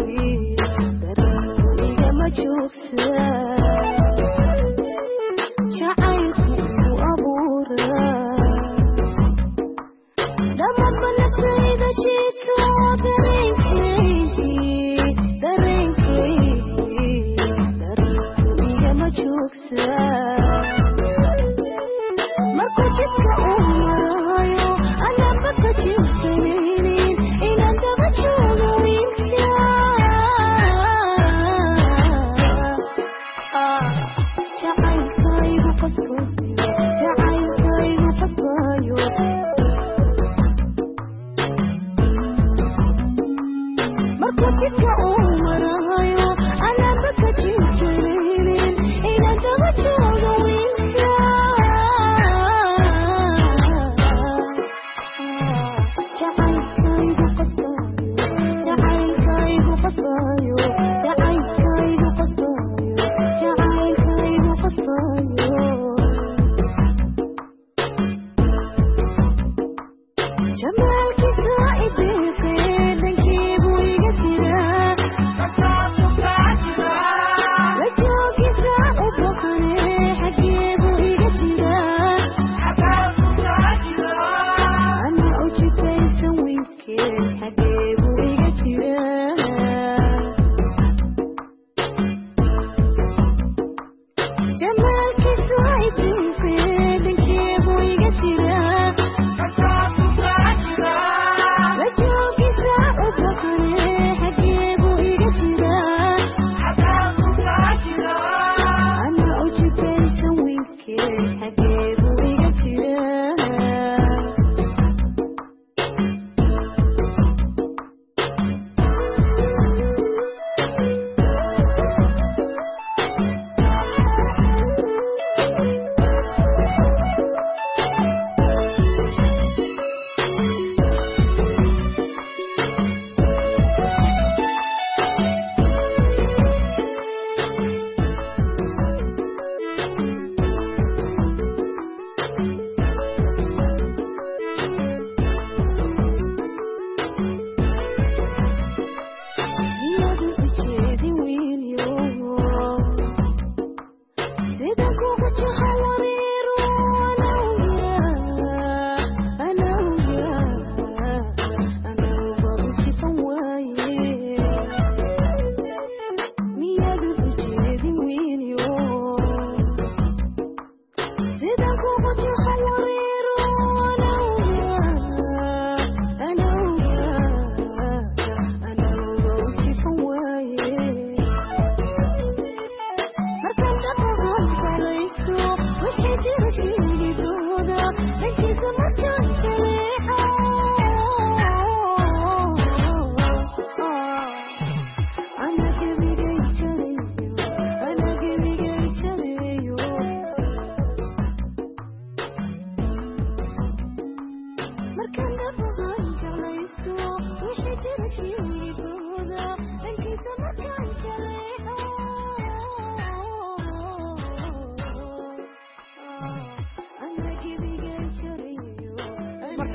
igama joogsaa jacaylku abuuraa dhammaan nafteeda jito markuu jidka uu marayo anaba ka jibsanaynin inaan daba joogo wiilka jacaylkaygu qasbayo markuu jidka uu marayo anaba ka jibsanaynin inaan daba joogo wiilka jamaalkiisa idiiqee dhankii buu iga jiraa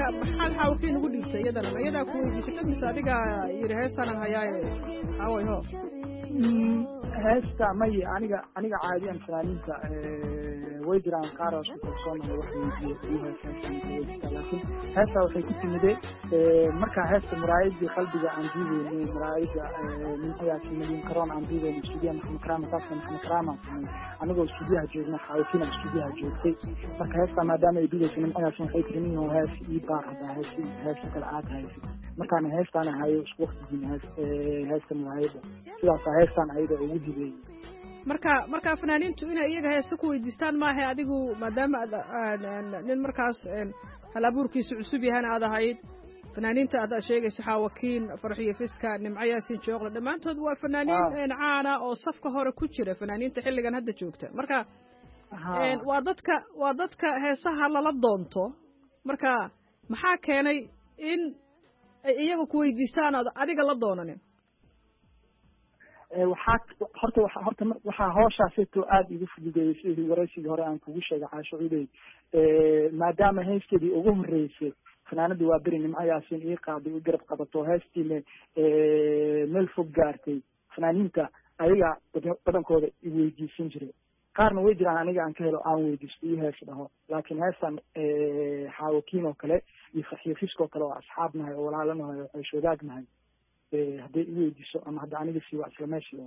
marka maxaad xaawkiin ugu dhiibtay iyadana ma iyadaa ku weydiisatay mise adiga yidhi heestanan hayaaye xaaway ho heesta may aniga caadiyan fanaaniinta way jiraan qaar oo isku kalsoonaya wax laakiin heesta waxay ku timidee markaa heesta muraayadii qalbiga aan diideynay muraayada ninxayaasi milyan karoon aan diideyna stuudiyaha maxamed karaama saasa maxamed karaama anigoo stuudiyaha joogna xaawkiina stuudiyaha joogtay marka heesta maadaama ay diideysa ninxayaasi waxay tiri nin hees ii baar haddaa heesta kale aad haysid markaana heestaan hayo isku waqtigiina heesta muraayada sidaasa heestaan ayada ugu dibeeyey marka fanaaniintu inay iyaga heesta ku weydiistaan maaha adigu maadaama nin markaas hal abuurkiisu cusub yahana aad ahayd fanaaniinta aad sheegaysa xaawakiin farxiyo fiska nimco yaasin jooqle dhammaantood waa fanaaniin caana oo safka hore ku jira fanaaniinta xilligan hadda joogta marka waa dadka heesaha lala doonto marka maxaa keenay in ay iyaga ku weydiistaan ood adiga la doonanin waxaa hooshaasito aada igu fududeeyey sidii waraysigii hore aan kugu sheegay caasho cudey maadaama heesteedii ugu horeysay fanaanadii waa beri nimco yaasin ii qaaday u garab qabato heestiina meel fog gaartay fanaaniinta ayaga badankooda iweydiisan jiray qaarna way jiraan aniga aan ka helo aan weydiisto iyo hees dhaho laakiin heestan xaawakiin oo kale iyo farxiyo fiskoo kale oo asxaab nahay oo walaalanahay oo xeesh wadaag nahay hadday i weydiiso ama hadda aniga sii waa isla meeshii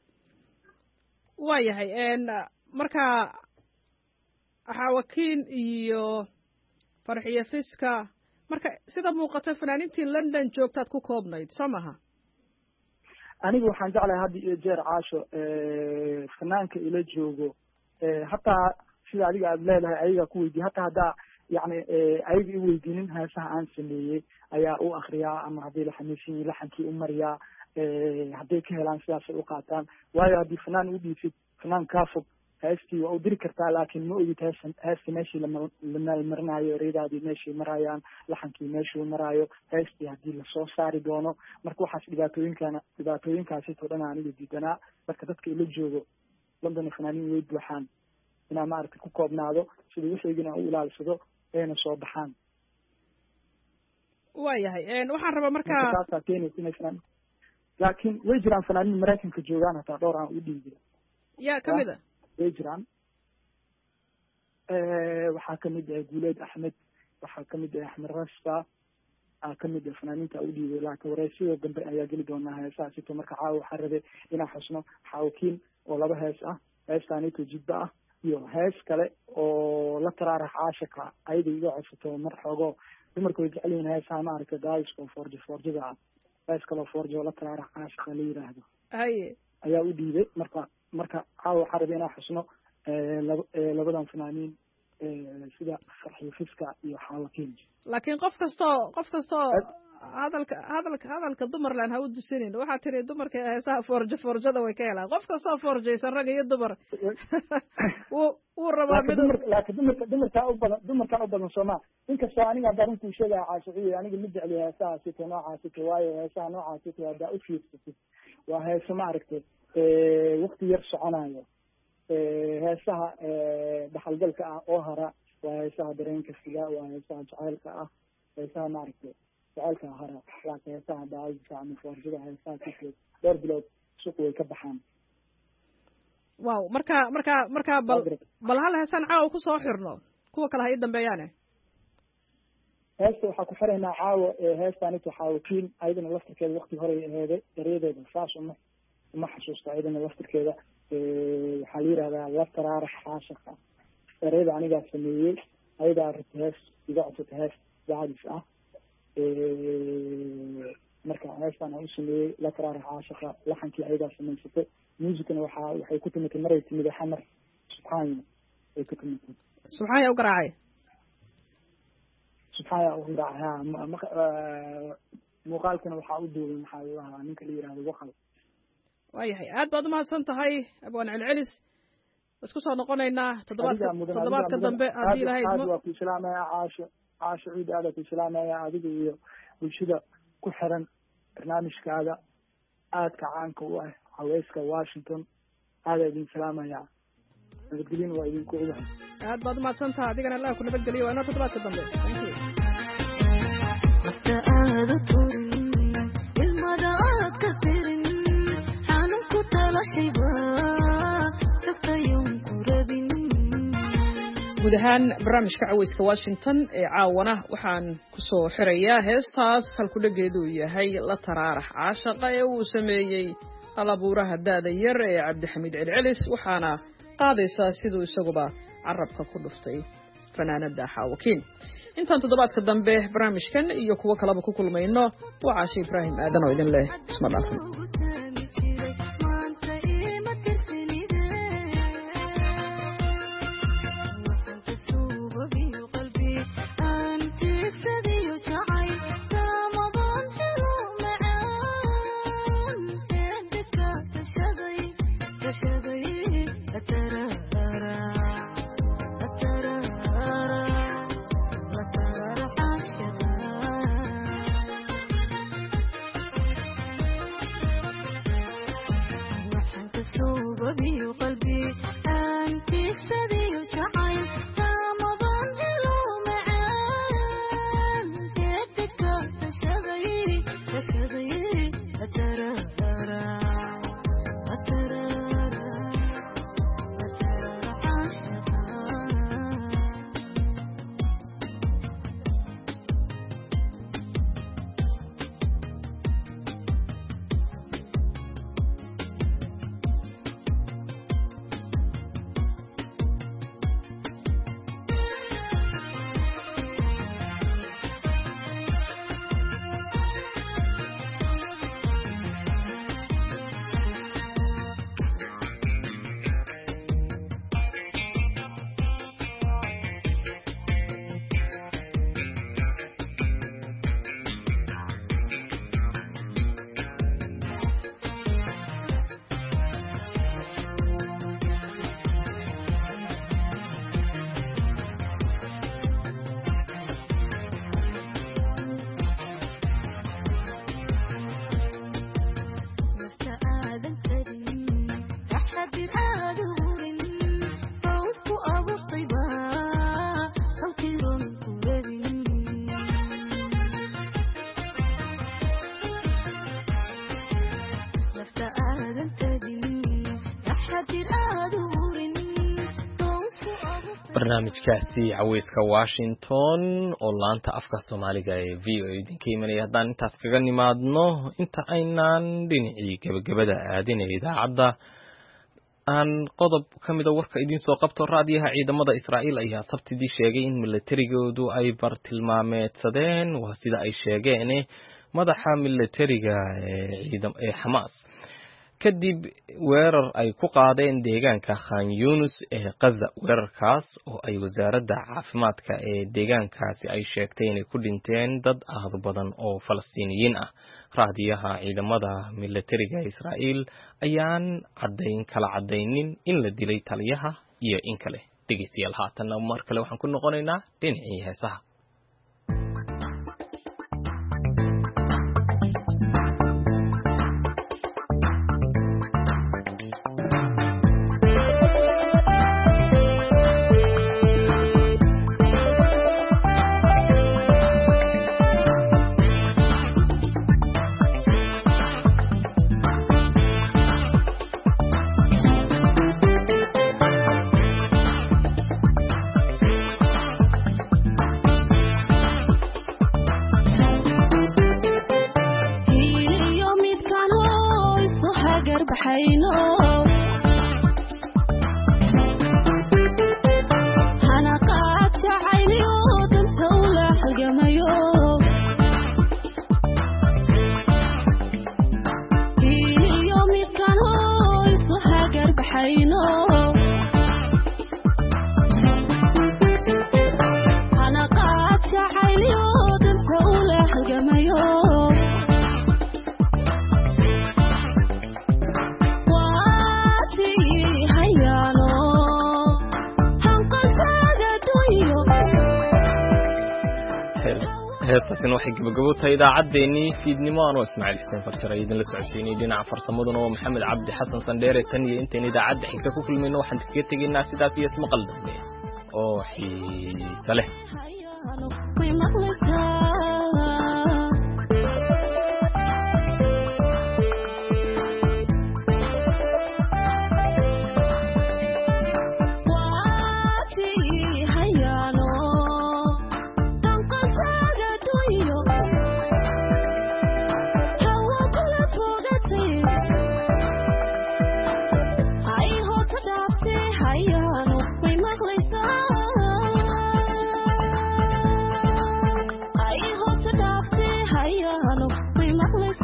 waa yahay marka xaawakiin iyo farxiyo fiska marka sida muuqata fanaaniintii London joogtaad ku koobnayd soo maha aniga waxaan jeclahay hadda iyo jeer caasho fanaanka ila joogo hataa sida adiga aad leedahay ayaga ku weydiiy hataa haddaa yani ayaga i weydiinin heesaha aan sameeyey ayaa u akriyaa ama hadday la xamiisan yihin laxankii u mariyaa hadday ka helaan sidaasay u qaataan waayo haddii fanaan u dhiisid fanaan kaa fog heestii waa u diri kartaa laakiin ma ogid heesta meeshii lamaalmarinayo ereydaadii meeshii marayaan laxankii meeshuu maraayo heestii haddii lasoo saari doono marka waxaas dhibaatooyinkaasitoo dhan aniga diidanaa marka dadka ila joogo london fanaaniin way buuxaan inaa maaragtay ku koobnaado sida wixiigina u ilaalsado ayna soo baxaan waa yahay waxaan rabaa marka taasaa keenaysa inay fanaan laakiin way jiraan fanaaniin maraykanka joogaan hataa dhowr aan u dhiibi yaa kamid a way jiraan waxaa kamid ah guuleed axmed waxaa kamid ah axmed rasta kamid ah fanaaniinta u dhiibay laakiin wareysyada dambe ayaa geli doonaa heesaha sito marka caawa waxaa rabay inaan xusno xaawakiin oo 2 hees ah heestaanito jidba ah iyo hees kale oo la taraarax caashaka ayada iga codsato mar xoogo dumarka way jecel yihiin heesaha maaragtay daayiska oo forjada ah hees kaloo forjo la taraarax caashaka la yiraahdo haye ayaa u dhiibay marka caawa waxaa rabay inaan xusno labadan fanaaniin sida farxiyo fiska iyo xaawakiin laakiin qof kastoo hadalka dumarland ha u dusinin waxaa tiri dumarka heesaha forjada way ka helaan qof kastoo forjaysan rag iyo dumar wuu rabaa laakiin dumarkaa u badan sooma inkastoo aniga hadda runtuu sheegaya caashixiye aniga ma jecli heesahaasito noocaasito waayo heesaha noocaasito haddaa u fiirsatid waa heeso maaragtay wakti yar soconayo heesaha dhaxalgalka ah oo hara waa heesaha dareenka siga waa heesaha jaceylka ah heesaha maaragtay jaceylka hara laakiin heesaha daaiska ama forjada heesaha kikeed dhowr bilood suuq way ka baxaan wow marka bal hal heesaan caawa kusoo xirno kuwa kale ha ii dambeeyaane heesta waxaa ku xiraynaa caawa heestaanito xaawakiin ayadana laftirkeeda wakti horey aheeday eryadeeda saas uma xasuusta ayadana laftirkeeda waxaa la yihahdaa la taraarax caashaka ereyada anigaa sameeyey ayadaa rabta hees iga codsata hees daacadis ah marka heestaan aan u sameeyey la taraarax caashaka laxankii ayadaa samaysatay musicana waxay ku timitay maray timida xamar subxaanya ay ku timitay subxaanya u garaacay subxaanya u garaacay ha muuqaalkana waxaa u duubay maxaa lahaa ninka la yihahdo waqal waayahay aad baad umahadsan tahay abwaan celcelis isku soo noqonaynaa toddobaadka dambe haddii ilahay waa ku islaamaya caasho ciid aada ku islaamaya adiga iyo bulshada ku xiran barnaamijkaada aadka caanka u ah haweyska Washington aada idin salaamaya nabadgelyo waa idinku ogahay aad baad umahadsan tahay adigana Allah ku nabadgeliyo waa inoo toddobaadka dambe thank you guud ahaan barnaamijka caweyska Washington ee caawana waxaan ku soo xirayaa heestaas halku dhageedu yahay la taraarax caashaqa ee uu sameeyay halabuuraha daada yar ee Cabdixamiid Celcelis waxaana qaadaysaa siduu isaguba carabka ku dhuftay fanaanada Xaawakiin intaan toddobaadka dambe barnaamijkan iyo kuwa kaleba ku kulmayno waa Caasha Ibraahim Aadan oo idin leh isma dhaafin barnaamijkaasi caweyska Washington oo laanta afka Soomaaliga ee VOA idinka imanaya haddaan intaas kaga nimaadno inta aynaan dhinacii gabagabada aadinay idaacadda aan qodob ka mid ah warka idin soo qabto raadiyaha ciidamada Israa'iil ayaa sabtidii sheegay in militarigoodu ay bartilmaameedsadeen waa sida ay sheegeen madaxa militariga ee Hamas kadib weerar ay ku qaadeen deegaanka Khan Yunus ee Gaza weerarkaas oo ay wasaaradda caafimaadka ee deegaankaasi ay sheegtay inay ku dhinteen dad aad badan oo Falastiiniyiin ah raadiyaha ciidamada militariga Israa'iil ayaan kala cadaynin in la dilay taliyaha iyo in kale dhegeystayaal haatan mar kale waxaan ku noqonaynaa dhinacii heesaha heestaasina waxay gabagabo tahay idaacaddeenii fiidnimo anoo Ismaaciil Xuseen Farjar ay idin la socodsiinay dhinaca farsamaduna oo Maxamed Cabdi Xasan Sandheere tan iyo intaan idaacadda xigta ku kulmayno waxaan kaga tegaynaa sidaas iyo ismaqal dambe oo xiiso leh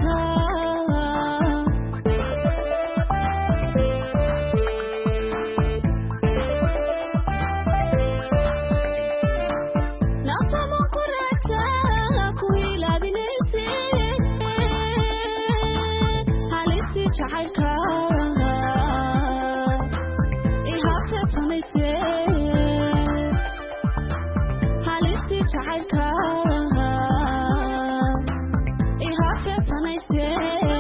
I have to